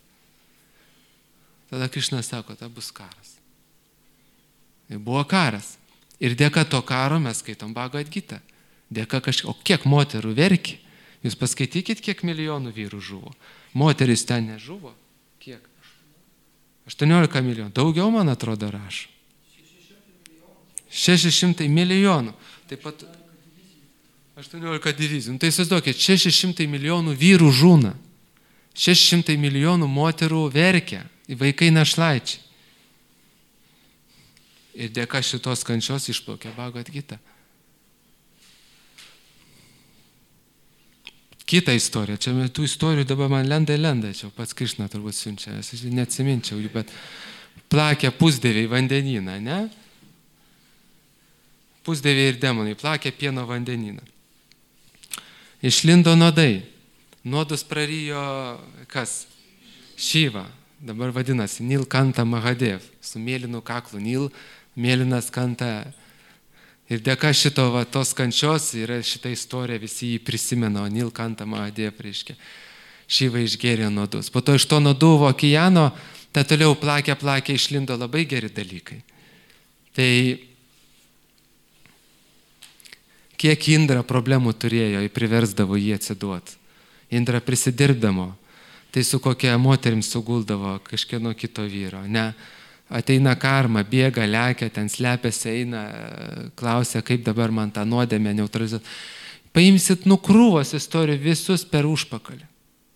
Tada Krišna sako, tai bus karas. Tai buvo karas. Ir dėka to karo mes skaitom Bhagavad Gita. Dėka kažkaip, o kiek moterų verkė? Jūs paskaitykit, kiek milijonų vyrų žuvo. Moteris ten nežuvo. Kiek? 18 milijonų. Daugiau, man atrodo, rašo. 600 milijonų. Taip pat 18 divizijų. Tai įsivaizduokit, 600 milijonų vyrų žūna. 600 milijonų moterų verkia. Vaikai našlaičiai. Ir dėka šitos kančios išplaukė Bhagavad Gita. Kita istorija. Čia tų istorijų dabar man lenda. Čia pats Krišna turbūt siunčia. Aš neatsiminčiau jų, bet plakė pusdieviai vandenyną, ne? Pusdieviai ir demonai plakė pieno vandenyną. Išlindo nuodai. Nuodus prarijo kas? Šiva. Dabar vadinasi Nilkanta Mahadev. Su mėlynu kaklu Nil, mėlynas kanta. Ir dėka šito tos kančios yra šita istorija, visi jį prisimena, o Nilkanta Mahadev reiškia. Šiva išgėrė nuodus. Po to iš to nuodų okeano, tai toliau plakė, išlindo labai geri dalykai. Tai kiek Indra problemų turėjo, jį priversdavo jį atsiduoti. Indra prisidirbdamo, tai su kokia moterim suguldavo kažkieno kito vyro. Ne, ateina karma, bėga, lekia, ten slepiasi, eina, klausia, kaip dabar man tą nuodėmę neutralizuoti. Paimsit nukrūvos istorijų visus per užpakalį.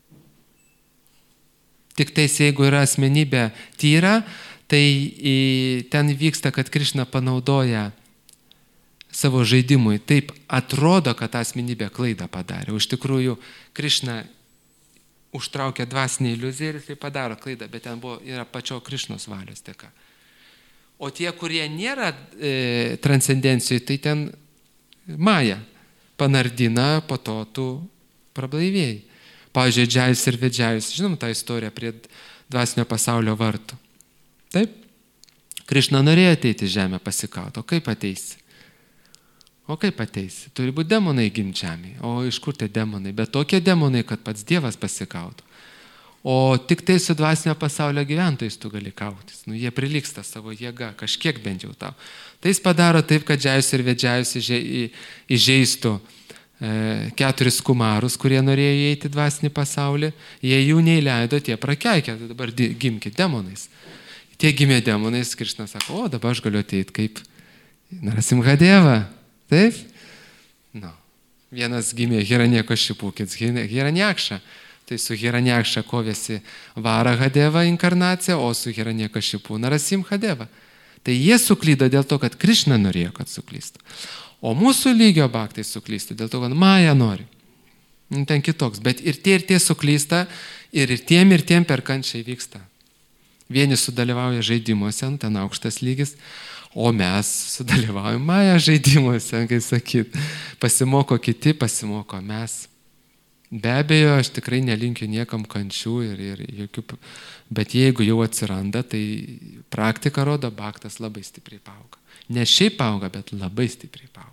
Tik tais, jeigu yra asmenybė tyra, tai ten vyksta, kad Krišna panaudoja savo žaidimui. Taip atrodo, kad ta asmenybė klaidą padarė. Iš tikrųjų, Krišna užtraukia dvasinį iliuziją ir jis tai padaro klaidą, bet ten yra pačio Krišnos valios dėka. O tie, kurie nėra transcendencijai, tai ten maja panardina, po to tu prablaivėjai. Pavyzdžiui, Džajus ir Vedžajus, žinom tą istoriją prie dvasinio pasaulio vartų. Taip? Krišna norėjo ateiti į žemę pasikauti, o kaip ateisi? O kaip ateisi? Turi būti demonai gimti žemėje. O iš kur tie demonai? Bet tokie demonai, kad pats Dievas pasikautų. O tik tai su dvasinio pasaulio gyventojais tu gali kautis. Jie prilyksta savo jėga, kažkiek bent jau tau. Tai jis padaro taip, kad Džajus ir Vedžajus įžeistų 4 kumarus, kurie norėjo įeiti į dvasinį pasaulį. Jie jų neįleido, tie prakeikė, dabar gimkit demonais. Tie gimė demonais, Krišna sako, o dabar aš galiu ateiti kaip Narasimhadeva. Taip? No. Vienas gimė Hiranyakashipu, kitas Hiranyakša. Tai su Hiranyakša kovėsi Varahadeva inkarnacija, o su Hiranyakashipu Narasimhadeva. Tai jie suklydo dėl to, kad Krišna norėjo, kad suklystų. O mūsų lygio bhaktai suklysta dėl to, kad Maja nori. Ten kitoks. Bet ir tie suklysta, ir tiem per kančiai vyksta. Vieni sudalyvauja žaidimuose, ten aukštas lygis, o mes sudalyvaujame Maja žaidimuose, kaip sakyt. Pasimoko kiti, pasimoko mes. Be abejo, aš tikrai nelinkiu niekam kančių ir jokių, bet jeigu jau atsiranda, tai praktika rodo, bhaktas labai stipriai paauga. Ne šiaip auga, bet labai stipriai paauga.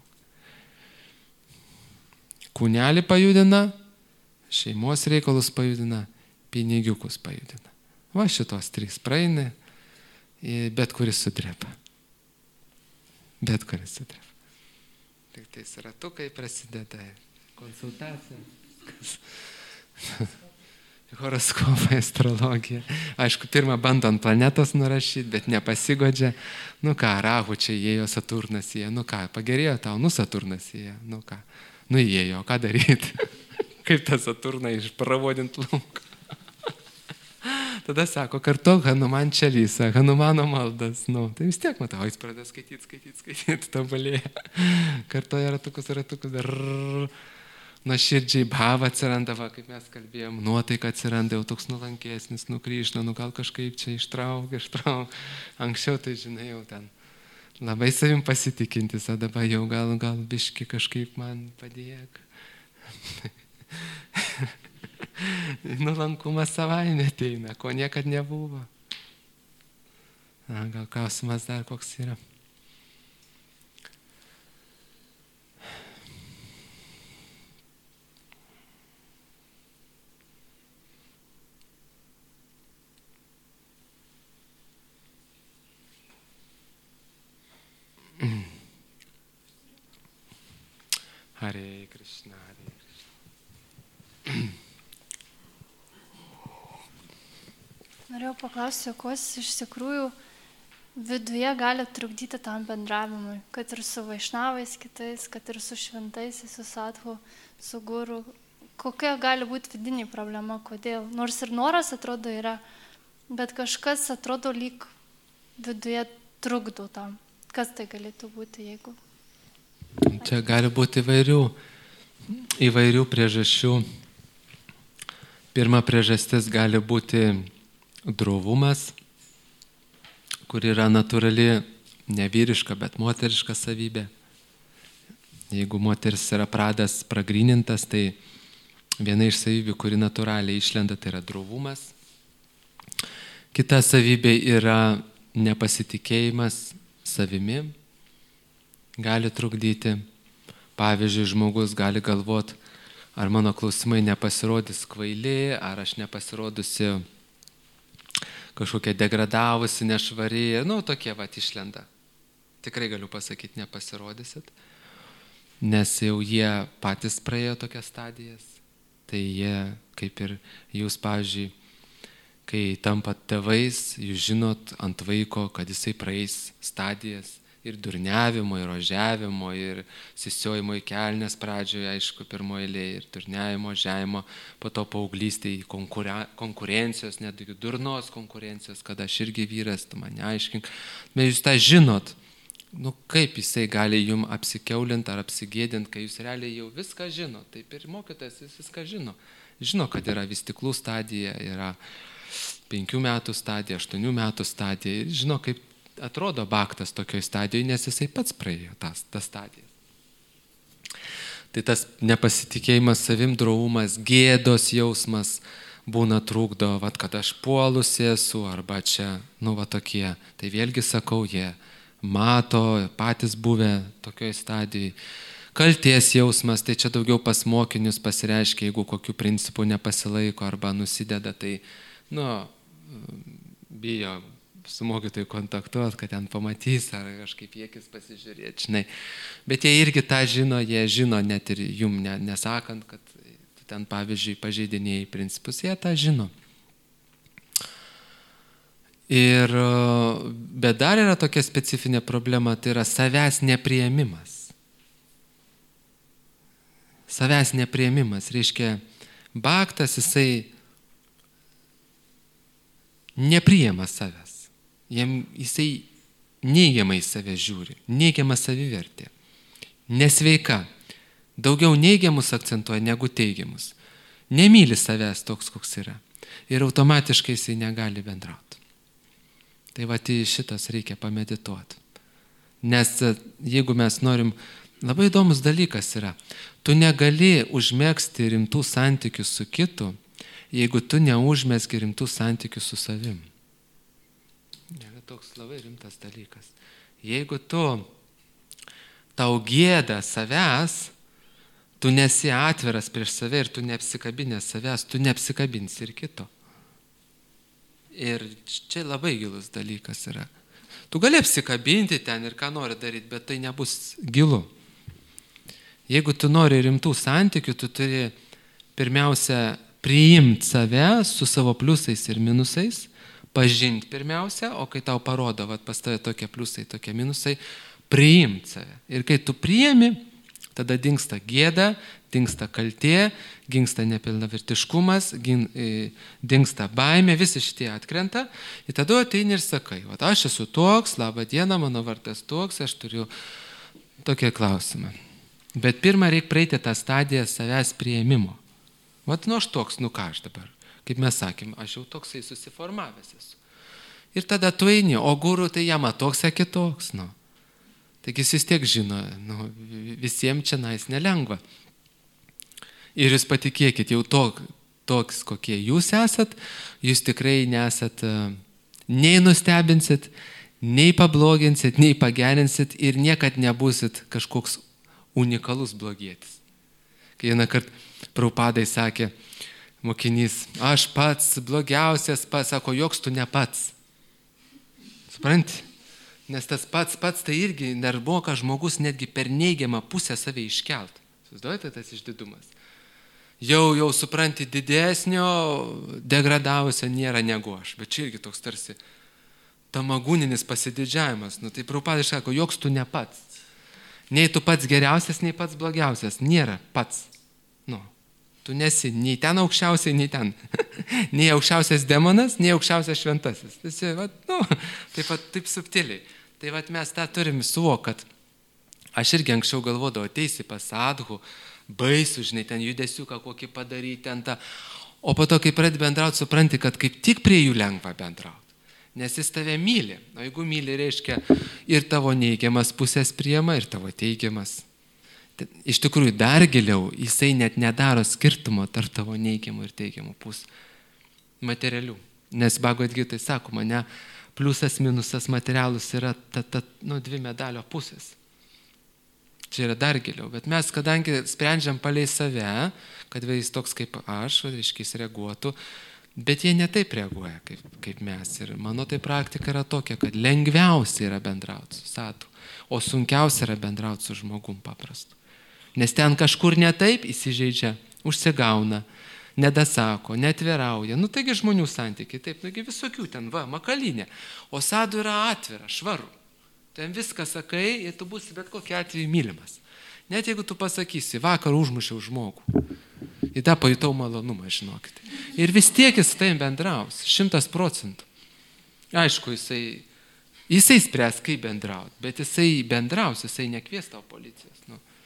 Kūnelį pajudina, šeimos reikalus pajudina, pinigiukus pajudina. Va šitos 3 praeina, bet kuris sudreba. Bet kuris sudreba. Tik tais ratukai prasideda, konsultacija. Horoskopai, astrologija. Aišku, pirmą bando ant planetos nurašyti, bet nepasigodžia. Nu ką, Rahu čia įėjo, Saturnas įėjo. Nu ką, pagerėjo tau, Saturnas įėjo. Nu ką, įėjo, ką daryti? Kaip tą Saturną išpravodint lauk? Tada sako, kartok Hanuman Čalysą, Hanumano maldas. Tai vis tiek matau, jis pradeda skaityti, tobulėja. Kartoja ratukus, nuoširdžiai bhava atsiranda, kaip mes kalbėjom, nuotaika atsiranda, jau toks nulankesnis, Krišna, gal kažkaip čia ištrauk. Anksčiau tai žinai, jau ten labai savim pasitikintis, o dabar jau gal biški kažkaip man padėk. Nuolankumas savaime ateina, ko niekad nebuvo. Gal klausimas dar koks yra? Hare Krishna, Hare Krishna. Norėjau paklausti, kas iš tikrųjų viduje gali trukdyti tam bendravimui, kad ir su vaišnavais kitais, kad ir su šventaisiais, su sadhu, su guru. Kokia gali būti vidinė problema, kodėl? Nors ir noras atrodo yra, bet kažkas atrodo lyg viduje trukdo tam. Kas tai galėtų būti, jeigu? Čia gali būti įvairių priežasčių. Pirma priežastis gali būti drovumas, kur yra natūrali, ne vyriška, bet moteriška savybė. Jeigu moteris yra pradas pragrynintas, tai viena iš savybių, kuri natūraliai išlenda, tai yra drovumas. Kita savybė yra nepasitikėjimas savimi, gali trukdyti. Pavyzdžiui, žmogus gali galvoti, ar mano klausimai nepasirodys kvaili, ar aš nepasirodusi kažkokia degradavusi, nešvari. Tokie išlenda. Tikrai galiu pasakyti, nepasirodysit. Nes jau jie patys praėjo tokias stadijas. Tai jie, kaip ir jūs, pavyzdžiui, kai tampat tėvais, jūs žinot ant vaiko, kad jisai praeis stadijas. Ir durniavimo, ir ožiavimo, ir sisiojimo į kelnes pradžioje, aišku, pirmoje eilėje, ir durniavimo, ožiavimo, po to paauglystėje konkurencijos, netgi durnos konkurencijos, kada aš irgi vyras, tu man neaiškink. Bet jūs tą žinot, kaip jisai gali jums apsikeulinti ar apsigėdinti, kai jūs realiai jau viską žinot. Taip ir mokytojas viską žino. Žino, kad yra vystiklų stadija, yra 5 metų stadija, 8 metų stadija. Žino, kaip atrodo bhaktas tokioj stadijoje, nes jisai pats praėjo tas stadijas. Tai tas nepasitikėjimas savim, drovumas, gėdos jausmas būna trukdo, kad aš puolusi esu, arba čia, tokie. Tai vėlgi sakau, jie mato, patys buvę tokioj stadijai. Kalties jausmas, tai čia daugiau pas mokinius pasireiškia, jeigu kokiu principu nepasilaiko arba nusideda, tai, bijo su mokytoju kontaktuot, kad ten pamatys ar kažkaip jėkis pasižiūrėti, žinai. Bet jie irgi tą žino, jie žino net ir jum nesakant, kad tu ten, pavyzdžiui, pažeidinėjai principus, jie tą žino. Bet dar yra tokia specifinė problema, tai yra savęs nepriėmimas. Savęs nepriėmimas, reiškia, baktas jisai nepriėma savęs. Jisai neigiamai save žiūri, neigiama savivertė. Nesveika. Daugiau neigiamus akcentuoja negu teigiamus. Nemyli savęs toks, koks yra. Ir automatiškai jisai negali bendrauti. Tai va, šitas reikia pamedituoti. Nes jeigu mes norim, labai įdomus dalykas yra, tu negali užmegzti rimtų santykių su kitu, jeigu tu neužmezgi rimtų santykių su savim. Yra toks labai rimtas dalykas. Jeigu tau gėda savęs, tu nesi atviras prieš save ir tu neapsikabinęs savęs, tu neapsikabinsi ir kito. Ir čia labai gilus dalykas yra. Tu gali apsikabinti ten ir ką nori daryti, bet tai nebus gilu. Jeigu tu nori rimtų santykių, tu turi pirmiausia priimti save su savo pliusais ir minusais, pažinti pirmiausia, o kai tau parodo, pas tave tokie pliusai, tokie minusai, priimti save. Ir kai tu priimi, tada dingsta gėda, dingsta kaltė, dingsta nepilnavertiškumas, dingsta baimė, visi šitie atkrenta. Ir tada ateini ir sakai, aš esu toks, labą dieną, mano vardas toks, aš turiu tokį klausimą. Bet pirmą reikia praeiti tą stadiją savęs priėmimo. Aš toks, ką aš dabar, kaip mes sakėm, aš jau toksai susiformavęs esu. Ir tada tu eini, o guru tai jam toks, kitoks, Taigi jis vis tiek žino, visiems čia nelengva. Ir jūs patikėkit, jau toks, kokie jūs esat, jūs tikrai nesat, nei nustebinsit, nei pabloginsit, nei pagerinsit ir niekad nebusit kažkoks unikalus blogietis. Kai vieną kartą Prabhupadai sakė, mokinys, aš pats blogiausias, sako, joks tu ne pats. Supranti? Nes tas pats tai irgi nerboka žmogus netgi per neigiamą pusę save iškelt. Susiduojate tas išdidumas. Jau supranti, didesnio degradavusio nėra negu aš. Bet čia irgi toks tarsi tamagūninis pasididžiavimas. Tai Prabhupada sako, joks tu ne pats. Nei tu pats geriausias, nei pats blogiausias. Nėra pats. Tu nesi nei ten aukščiausiai, nei ten. Nei aukščiausias demonas, nei aukščiausias šventasis. Taip subtiliai. Tai mes tą turim suvokti, kad aš irgi anksčiau galvodavau, ateisi pas sadhu, baisu, žinai, ten judesiuką kokį padaryti, ten tą. O po to, kai pradedi bendrauti, supranti, kad kaip tik prie jų lengva bendrauti. Nes jis tave myli. O jeigu myli, reiškia ir tavo neigiamas pusės priema, ir tavo teigiamas. Iš tikrųjų, dar giliau, jisai net nedaro skirtumo tarp tavo neigiamų ir teigiamų pusių materialių. Nes Bhagavad Gitai sakoma, pliusas, minusas materialus yra dvi medalio pusės. Čia yra dar giliau. Bet mes, kadangi sprendžiam palei save, kad jis toks kaip aš, reiškia, jis reaguotų, bet jie ne taip reaguoja kaip mes. Ir mano tai praktika yra tokia, kad lengviausia yra bendrauti su sadhu, o sunkiausia yra bendrauti su žmogum paprastu. Nes ten kažkur ne taip įsižeidžia, užsigauna, nedasako, netvirauja. Taigi žmonių santykiai, taip, visokių ten, makalinė. O sadhu yra atvira, švaru. Ten viską sakai ir tu būsi bet kokiu atveju mylimas. Net jeigu tu pasakysi, vakar užmušiau žmogų. Ir tą pajutau malonumą, žinokite. Ir vis tiek jis tai bendraus, 100%. Aišku, jisai spręs, kaip bendrauti, bet jisai bendraus, jisai nekvies tau policijos.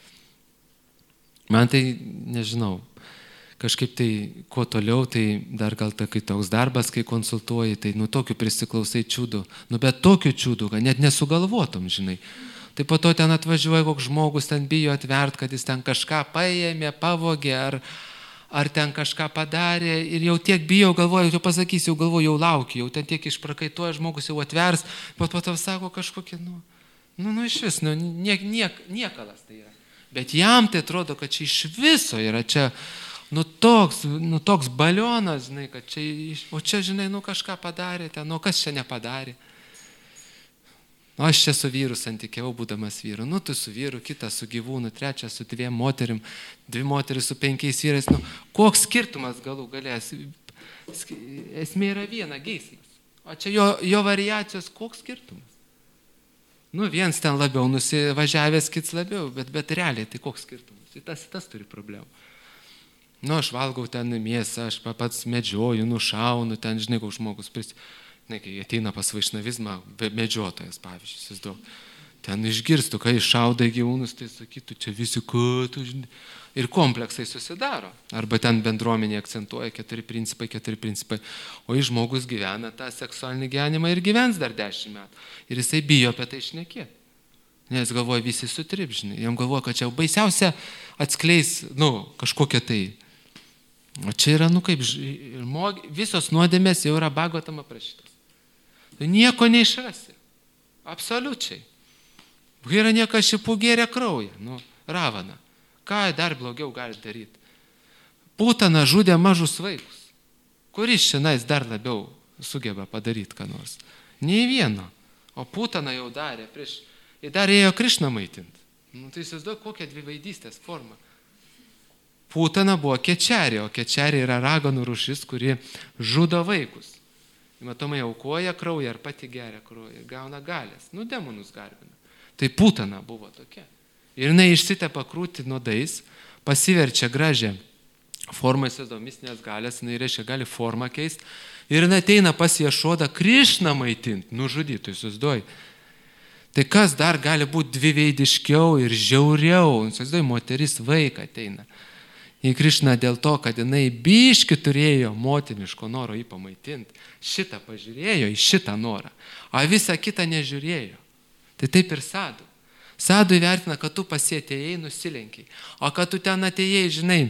Man tai, nežinau, kažkaip tai, kuo toliau, tai dar gal kai toks darbas, kai konsultuoji, tai tokių prisiklausai čiūdų, bet tokių čiūdų, kad net nesugalvotum, žinai. Tai po to ten atvažiuoja koks žmogus, ten bijo atvert, kad jis ten kažką paėmė, pavogė, ar ten kažką padarė ir jau tiek bijo, galvoju, jau pasakysiu, jau laukiu, jau ten tiek išprakaituoja, žmogus jau atvers, bet po to sako kažkokie, iš vis, niekalas tai yra. Bet jam tai atrodo, kad čia iš viso yra čia, toks balionas, žinai, kad čia, o čia, žinai, kažką padarė ten, kas čia nepadarė. Aš čia su vyru santykiavau, būdamas vyru. Tu su vyru, kitas su gyvūnu, trečias su 2 moterim, 2 moteris su 5 vyrais. Koks skirtumas galų galės? Esmė yra viena, geismas. O čia jo variacijos, koks skirtumas? Nu, viens ten labiau nusivažiavęs, kits labiau, bet realiai tai koks skirtumas? Tas turi problemų. Nu, aš valgau ten mėsą, aš pats medžioju, nušaunu, ten, žinai, koks žmogus, kai ateina pas vaišnavizmą, medžiotojas, pavyzdžiui, įsivaizduok. Ten išgirstu, kai iššauda gyvūnus, tai sakytų, čia visi tu, žinai. Ir kompleksai susidaro. Arba ten bendruomenė akcentuoja 4 principai. O jis žmogus gyvena tą seksualinį gyvenimą ir gyvens dar 10 metų. Ir jisai bijo apie tai šnekėti. Nes galvoja, visi sutripžinai. Jam galvoja, kad čia baisiausia atskleis, kažkokia tai. O čia yra, kaip visos nuodėmės jau yra Bhagavatam aprašytos. Tai nieko neišrasi. Absoliučiai. Yra niekas šipų gėrė kraują. Ravana. Ką dar blogiau gali daryti? Putana žudė mažus vaikus. Kuris šiandien dar labiau sugeba padaryti ką nors? Nei vieno. O Putana jau darė Jie dar ėjo Krišną maitinti. Tai įsivaizduoju, kokia dviveidystės forma. Putana buvo kečerė, o kečerė yra raganų rūšis, kuri žudo vaikus. Matomai aukoja kraują ar pati geria kraują, gauna galės. Demonus garbina. Tai Putana buvo tokia. Ir jinai išsitepa krūtį nuodais, pasiverčia gražią formą, įsivaizduoju, mistinės galės, jinai reiškia gali formą keisti. Ir jinai ateina pas Ješodą Krišną maitinti, nužudytų, įsivaizduoju. Tai kas dar gali būti dviveidiškiau ir žiauriau? Įsivaizduoju, moteris vaiką ateina į Krišną dėl to, kad jinai biški turėjo motiniško noro jį pamaitinti. Šitą pažiūrėjo į šitą norą, o visą kitą nežiūrėjo. Tai taip ir sadų. Sadų įvertina, kad tu pasietėjai, nusilenkiai. O kad tu ten atėjai, žinai,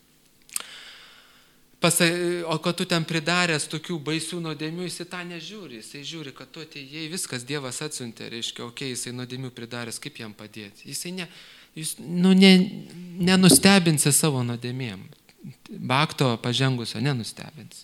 o kad tu ten pridaręs tokių baisių nuodėmių, jisai tą nežiūri. Jisai žiūri, kad tu atėjai, viskas Dievas atsiuntė, reiškia, jisai nuodėmių pridaręs, kaip jam padėti. Jisai nenustebinsi savo nuodėmėm. Bakto pažengusio nenustebinsi.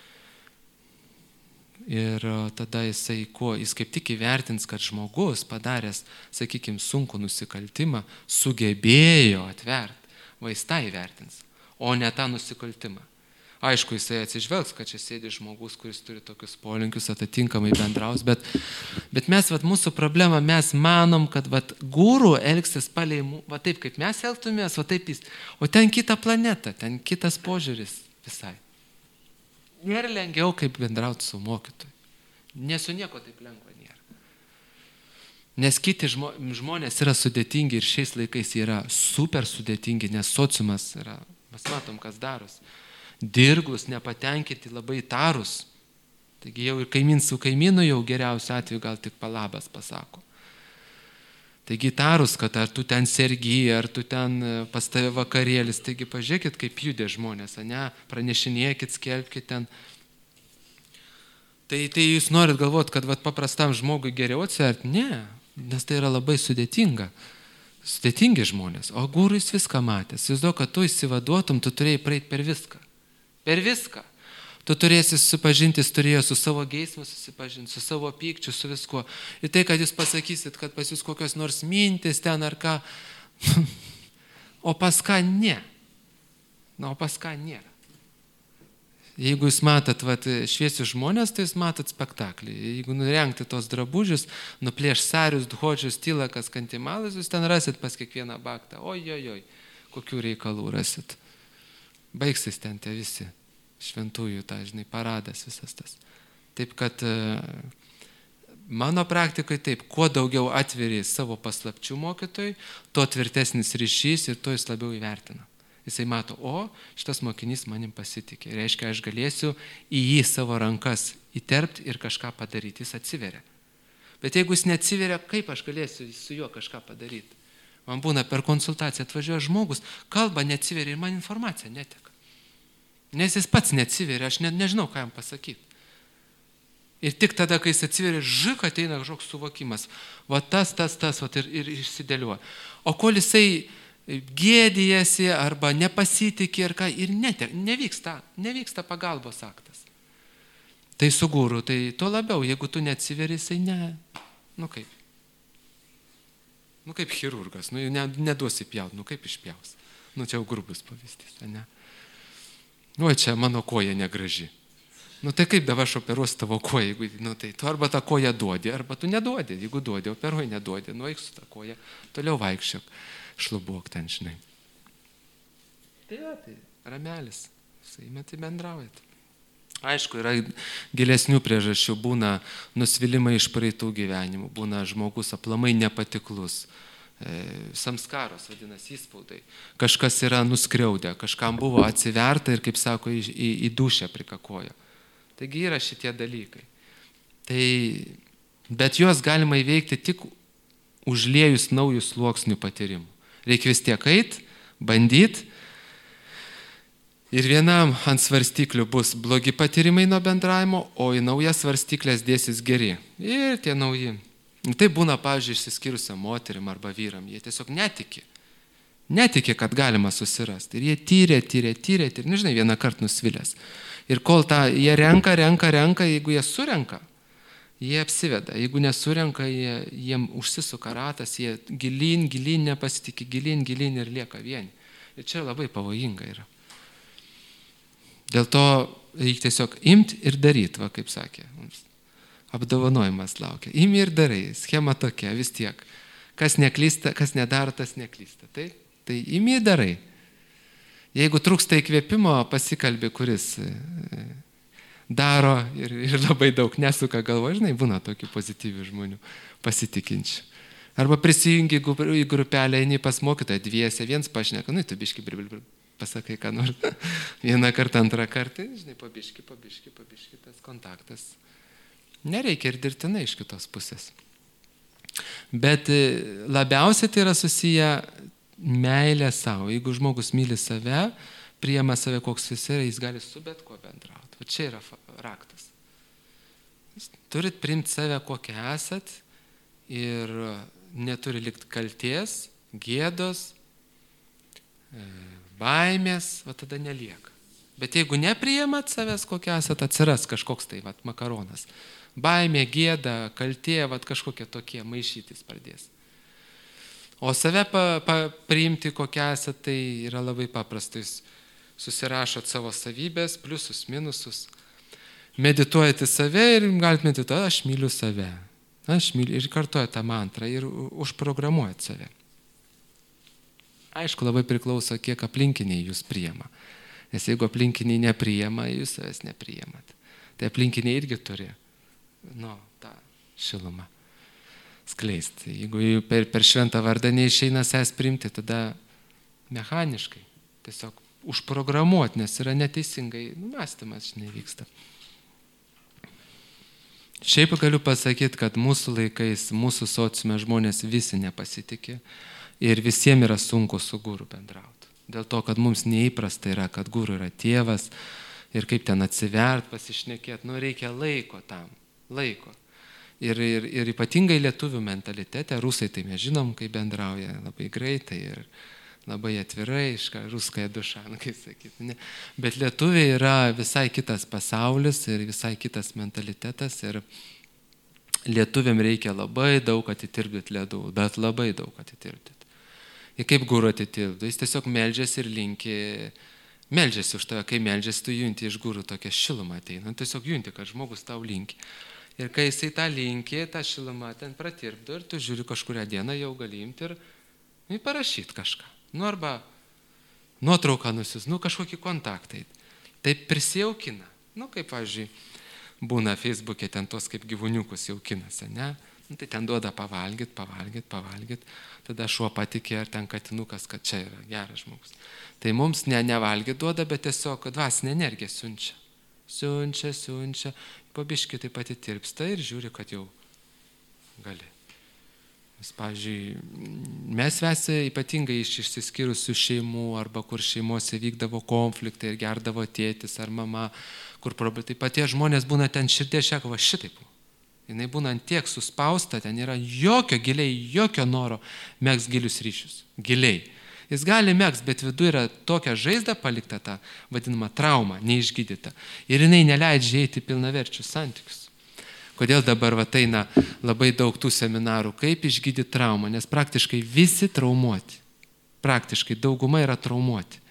Ir tada jis kaip tik įvertins, kad žmogus padaręs, sakykime, sunkų nusikaltimą, sugebėjo atverti. Jis tą įvertins, o ne tą nusikaltimą. Aišku, jisai atsižvelgs, kad čia sėdi žmogus, kuris turi tokius polinkius, atitinkamai bendraus, bet mes, mūsų problema, mes manom, kad guru elgsis palei mūsų, taip kaip mes elgtumės, taip jis, o ten kita planeta, ten kitas požiūris visai. Nėra lengviau, kaip bendrauti su mokytoju. Nesu nieko taip lengva nėra. Nes kiti žmonės yra sudėtingi ir šiais laikais yra super sudėtingi, nes sociumas yra, mes matom, kas daros. Dirglus, nepatenkinti, labai tarus. Taigi jau ir kaimynas su kaimynu jau geriausiu atveju gal tik palabas pasako. Taigi tarus, kad ar tu ten sergi, ar tu ten pas tave vakarėlis, taigi pažiūrėkit, kaip judė žmonės, pranešinėkit, skelbkit ten. Tai jūs norit galvoti, kad paprastam žmogui geriau atsverti? Ne, nes tai yra labai sudėtinga. Sudėtingi žmonės. O gurus viską matęs. Jūs daug, kad tu įsivaduotum, tu turėjai praeiti per viską. Per viską. Tu turėsi susipažinti, jis turėjo su savo geismu susipažinti, su savo pykčiu, su viskuo. Ir tai, kad jūs pasakysit, kad pas jūs kokios nors mintis ten ar ką, o pas ką ne. O pas ką nėra. Jeigu jūs matot šviesius žmonės, tai jūs matot spektaklį. Jeigu nurengti tos drabužius, nuplėš sarius, dhodžius, tylakas, kantimalus, jūs ten rasit pas kiekvieną baktą. Oi, kokių reikalų rasit. Baigsis ten tie visi šventųjų, paradas visas tas. Taip, kad mano praktikoje taip, kuo daugiau atveri savo paslapčių mokytojui, tuo tvirtesnis ryšys ir tuo jis labiau įvertina. Jisai mato, šitas mokinys manim pasitikė. Reiškia, aš galėsiu į jį savo rankas įterpti ir kažką padaryti. Jis atsiveria. Bet jeigu jis neatsiveria, kaip aš galėsiu su juo kažką padaryti? Man būna per konsultaciją atvažiuoja žmogus, kalba neatsiveria ir man informacija neteka. Nes jis pats neatsiveria, aš nežinau, ką jam pasakyti. Ir tik tada, kai jis atsiveria, ateina kažkoks suvokimas. Tas ir išsidėliuoja. O kol jisai gėdijasi arba nepasitikė ir nevyksta pagalbos aktas. Tai su guru, tai to labiau, jeigu tu neatsiveri, jisai kaip? Kaip chirurgas, neduosi pjaut, kaip išpjaus. Čia jau grubus pavyzdys, ne? Čia mano koja negraži. Nu tai kaip dabar aš operuosiu tavo koją, jeigu, nu tai tu arba tą koją duodi, arba tu neduodi, jeigu duodi, operuoji, neduodi, nueik su tą koją, toliau vaikščiok, šlubuok ten, žinai. Tai va, tai ramelis, su jame tai bendraujat. Aišku, yra gilesnių priežasčių, būna nusvilimai iš praeitų gyvenimų, būna žmogus aplamai nepatiklus, samskaros vadinasi įspaudai, kažkas yra nuskriaudę, kažkam buvo atsiverta ir, kaip sako, į dušę prikakojo. Taigi yra šitie dalykai. Tai, bet juos galima įveikti tik užliejus naujų sluoksnių patyrimų. Reikia vis tiek eit, bandyti. Ir vienam ant svarstyklių bus blogi patyrimai nuo bendravimo, o į naujas svarstyklės dėsis geri. Ir tie nauji. Tai būna, pavyzdžiui, išsiskyrusiam moterim arba vyram. Jie tiesiog netiki. Netiki, kad galima susirasti. Ir jie tyrė. Nežinai, vieną kartą nusvilęs. Ir kol jie renka, jeigu jie surenka, jie apsiveda. Jeigu nesurenka, jiem užsisuka ratas, jie gilyn nepasitikė, gilyn ir lieka vieni. Ir čia labai pavojinga yra. Dėl to reikia tiesiog imti ir daryti, va kaip sakė. Apdovanojimas laukia. Imi ir darai. Schema tokia vis tiek. Kas neklysta, kas nedaro, tas neklysta. Tai imi ir darai. Jeigu trūksta įkvėpimo, pasikalbė, kuris daro ir labai daug nesuka galvo. Žinai, būna tokių pozityvių žmonių, pasitikinčių. Arba prisijungi į grupelę, eini pas mokytoją dviese, viens pašneka, nu, tu biški pasakai, ką nors. Vieną kartą, antrą kartą, žinai, pabiški, tas kontaktas. Nereikia ir dirbtinai iš kitos pusės. Bet labiausiai tai yra susiję meilė savo. Jeigu žmogus myli save, priima save koks jis yra, jis gali su bet kuo bendrauti. O čia yra raktas. Turit priimti save kokią esat ir neturi likti kalties, gėdos, baimės, va tada nelieka. Bet jeigu nepriimat savęs kokią esat, atsiras kažkoks tai makaronas. Baimė, gėda, kaltė, kažkokie tokie maišytis pradės. O save priimti kokią esat, tai yra labai paprasta. Jūs susirašot savo savybės, pliusus, minusus, medituojate save ir galite medituoti, aš myliu save. Ir kartuojate tą mantrą ir užprogramuojate save. Aišku, labai priklauso, kiek aplinkiniai jūs priima. Nes jeigu aplinkiniai nepriima, jūs savęs nepriimat. Tai aplinkiniai irgi turi tą šilumą skleisti. Jeigu per šventą vardą neišeina savęs priimti, tada mechaniškai tiesiog užprogramuoti, nes yra neteisingai mąstymas nevyksta. Šiaip galiu pasakyti, kad mūsų laikais, mūsų sociume žmonės visi nepasitikė. Ir visiems yra sunku su guru bendrauti. Dėl to, kad mums neįprasta yra, kad guru yra tėvas ir kaip ten atsivert, pasišnekėti, reikia laiko tam, laiko. Ir ypatingai lietuvių mentalitete, rusai tai mes žinom, kaip bendrauja labai greitai ir labai atvirai, ruskąją dušą, kaip sakyti. Ne? Bet lietuviai yra visai kitas pasaulis ir visai kitas mentalitetas ir lietuviam reikia labai daug atitirpdyti ledų, bet labai daug atitirpdyti. Ir kaip guru atitirpdo, jis tiesiog meldžiasi ir linki, meldžiasi už tave, kai meldžiasi, tu junti iš guru tokią šilumą ateina, tiesiog junti, kad žmogus tau linki. Ir kai jisai tą linki, tą šilumą ten pratirpdo ir tu žiūri kažkurią dieną jau gali imti ir parašyti kažką. Arba nuotrauką nusius, kažkokį kontaktą. Tai prisijaukina. Kaip, pavyzdžiui, būna Facebook'e ten tos kaip gyvūniukus jaukinasi, ne? Tai ten duoda pavalgyt. Tada šuo patikė, ar ten katinukas, kad čia yra geras žmogus. Tai mums nevalgyt duoda, bet tiesiog dvasinė energija siunčia. Siunčia. Po biškį taip pat įtirpsta ir žiūri, kad jau gali. Pavyzdžiui, mes visi ypatingai iš išsiskyrusių šeimų arba kur šeimose vykdavo konfliktai ir gerdavo tėtis ar mama, kur problemai. Tai patie žmonės būna ten širdies šekava šitaip. Jinai būna tiek suspausta, ten yra jokio noro megzti gilius ryšius. Giliai. Jis gali megzti, bet viduje yra tokia žaizda palikta, ta vadinama trauma, neišgydyta. Ir jinai neleidžia eiti pilnaverčius santykius. Kodėl dabar eina labai daug tų seminarų, kaip išgydyti traumą, nes praktiškai visi traumuoti. Praktiškai dauguma yra traumuoti.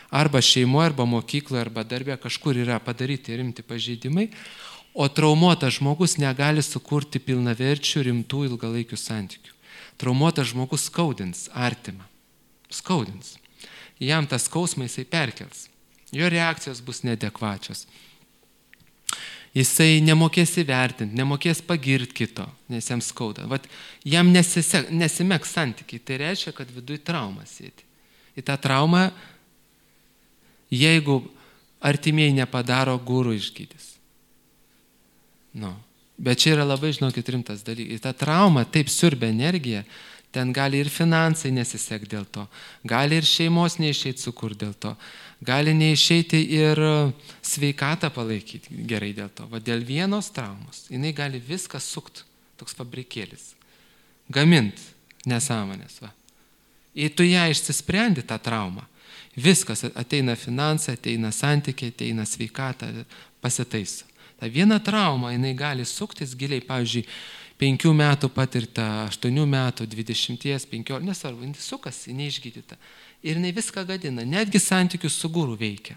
Arba šeimoje, arba mokykloje, arba darbė kažkur yra padaryti rimti pažeidimai, o traumuotas žmogus negali sukurti pilnaverčių, rimtų, ilgalaikių santykių. Traumuotas žmogus skaudins artimą. Skaudins. Jam tas skausmą jisai perkels. Jo reakcijos bus neadekvačios. Jisai nemokės įvertinti, nemokės pagirti kito, nes jam skauda. Vat jam nesimeks santykiai. Tai reiškia, kad viduje trauma sėdi. Į tą traumą, jeigu artimieji nepadaro, guru išgydys. Nu. Bet čia yra labai, žinokit, rimtas dalykas. Į tą traumą taip siurbia energija, ten gali ir finansai nesisekti dėl to, gali ir šeimos neišeiti sukurti dėl to, gali neišeiti ir sveikatą palaikyti gerai dėl to. Va dėl vienos traumos jinai gali viską sukti, toks fabrikėlis, gamint nesąmonės. Va. Jei tu ją išsisprendi tą traumą, viskas ateina finansai, ateina santykiai, ateina sveikata, pasitaiso. Ta viena trauma jinai gali suktis giliai, pavyzdžiui, 5 metų patirta, 8 metų, 20, 15, nesvarbu, jinai sukasi, neišgydyta. Ir jinai viską gadina, netgi santykius su guru veikia.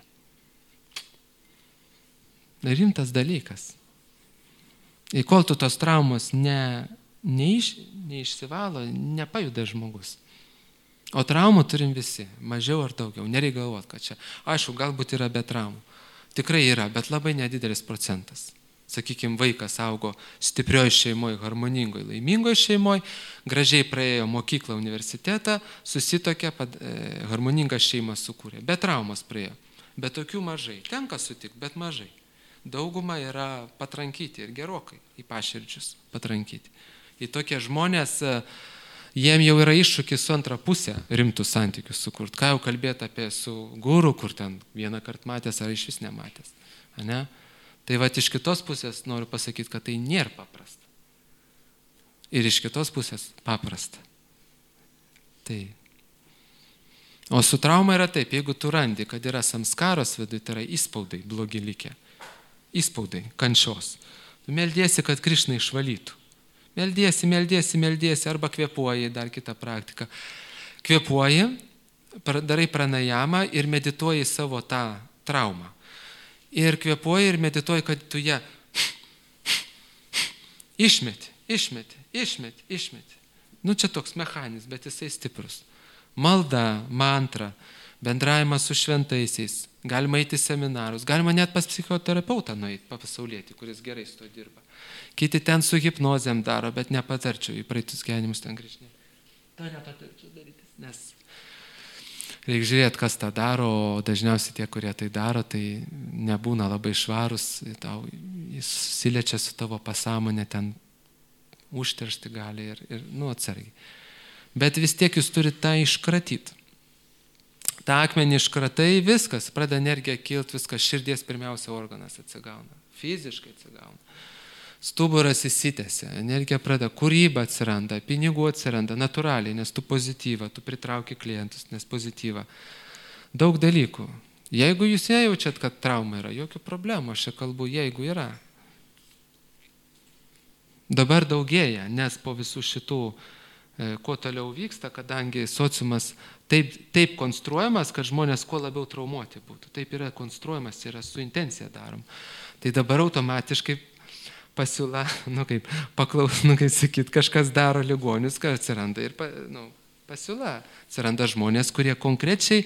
Rimtas dalykas. Ir kol tu tos traumos neišsivalo, nepajuda žmogus. O traumų turim visi, mažiau ar daugiau, nereikia galvoti, kad čia. Aišku, galbūt yra be traumų. Tikrai yra, bet labai nedidelis procentas. Sakykime, vaikas augo stiprioje šeimoje, harmoningoje, laimingoje šeimoje, gražiai praėjo mokyklą, universitetą, susitokė, harmoningą šeimą sukūrė. Be traumos praėjo. Bet tokių mažai. Tenka sutikti, bet mažai. Dauguma yra patrankyti ir gerokai į paširdžius patrankyti. Į tokie žmonės, jiem jau yra iššūkis su antra pusė rimtų santykių sukurti. Ką jau kalbėti apie su guru, kur ten vieną kartą matęs ar iš vis nematęs. Ne? Tai va iš kitos pusės noriu pasakyti, kad tai nėra paprasta. Ir iš kitos pusės paprasta. Tai. O su trauma yra taip, jeigu tu randi, kad yra samskaros viduje, tai yra įspaudai blogi likę. Įspaudai, kančios. Tu meldiesi, kad Krišna išvalytų. Meldiesi, arba kvėpuoji, dar kitą praktiką. Kvėpuoji, darai pranajamą ir medituoji savo tą traumą. Ir kvėpuoji ir medituoji, kad tu ją išmeti. Nu čia toks mechanis, bet jisai stiprus. Malda, mantra, bendravimas su šventaisiais, galima eiti į seminarus, galima net pas psichoterapeutą nueiti, pasaulietį, kuris gerai su to dirba. Kiti ten su hipnozėm daro, bet nepatarčiau į praeitus gyvenimus ten grįžti. To nepatarčiau daryti, nes reikia žiūrėti, kas tą daro, o dažniausiai tie, kurie tai daro, tai nebūna labai švarus, jis susiliečia su tavo pasąmonė, ten užteršti gali ir atsargiai. Bet vis tiek jūs turite tą iškratyti. tą akmenį iškratai, viskas, pradeda energija kilti, viskas, širdies pirmiausia organas atsigauna, fiziškai atsigauna. Stuburas įsitęsia, energija pradeda, kūryba atsiranda, pinigų atsiranda, natūraliai, nes tu pozityva, tu pritrauki klientus, nes pozityva. Daug dalykų. Jeigu jūs nejaučiat, kad trauma yra, jokių problemų, aš čia kalbu, jeigu yra. Dabar daugėja, nes po visų šitų, kuo toliau vyksta, kadangi sociumas taip konstruojamas, kad žmonės kuo labiau traumuoti būtų. Taip yra konstruojamas, yra su intencija darom. Tai dabar automatiškai pasiūla, kaip sakyt, kažkas daro ligonius, kad atsiranda ir pasiūla. Atsiranda žmonės, kurie konkrečiai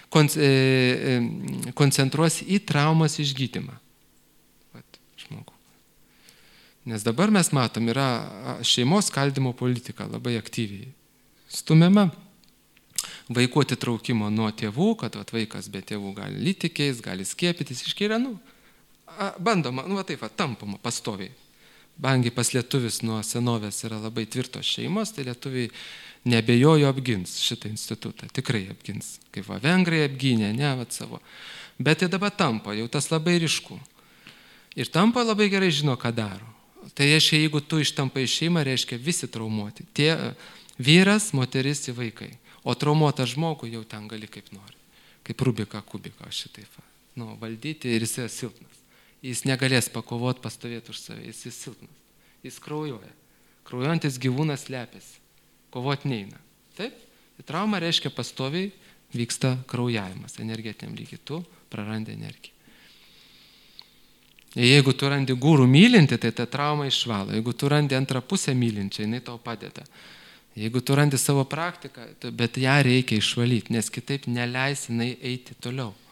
koncentruos į traumos išgydymą. Žmogų. Nes dabar mes matom, yra šeimos skaldymo politika labai aktyviai stumiama. Vaikų atitraukimo nuo tėvų, kad vaikas be tėvų gali lytikiais, gali skiepytis, iškiria, bandoma, tampama pastoviai. Bangi pas lietuvis nuo senovės yra labai tvirtos šeimos, tai lietuviai nebejojo apgins šitą institutą, tikrai apgins. Kaip vengrai apgynė, savo. Bet tai dabar tampa, jau tas labai ryšku. Ir tampa labai gerai žino, ką daro. Tai reiškia, jeigu tu ištampai šeimą, reiškia visi traumuoti. Tie vyras, moteris ir vaikai. O traumuotą žmogų jau ten gali kaip nori. Kaip Rubika, Kubika, šitaip. Valdyti ir jis yra silpnas. Jis negalės pakovoti, pastovėti už save. Jis yra silpnas. Jis kraujuoja. Kraujuojantis gyvūnas lepiasi. Kovoti neina. Taip? Trauma reiškia pastoviai vyksta kraujavimas energetiniam lygiai, tu prarandi energiją. Jeigu tu randi gūrų mylinti, tai ta trauma išvalo. Jeigu tu randi antrą pusę mylinčią, jinai tau padeda. Jeigu tu randi savo praktiką, bet ją reikia išvalyti, nes kitaip neleis jinai eiti toliau.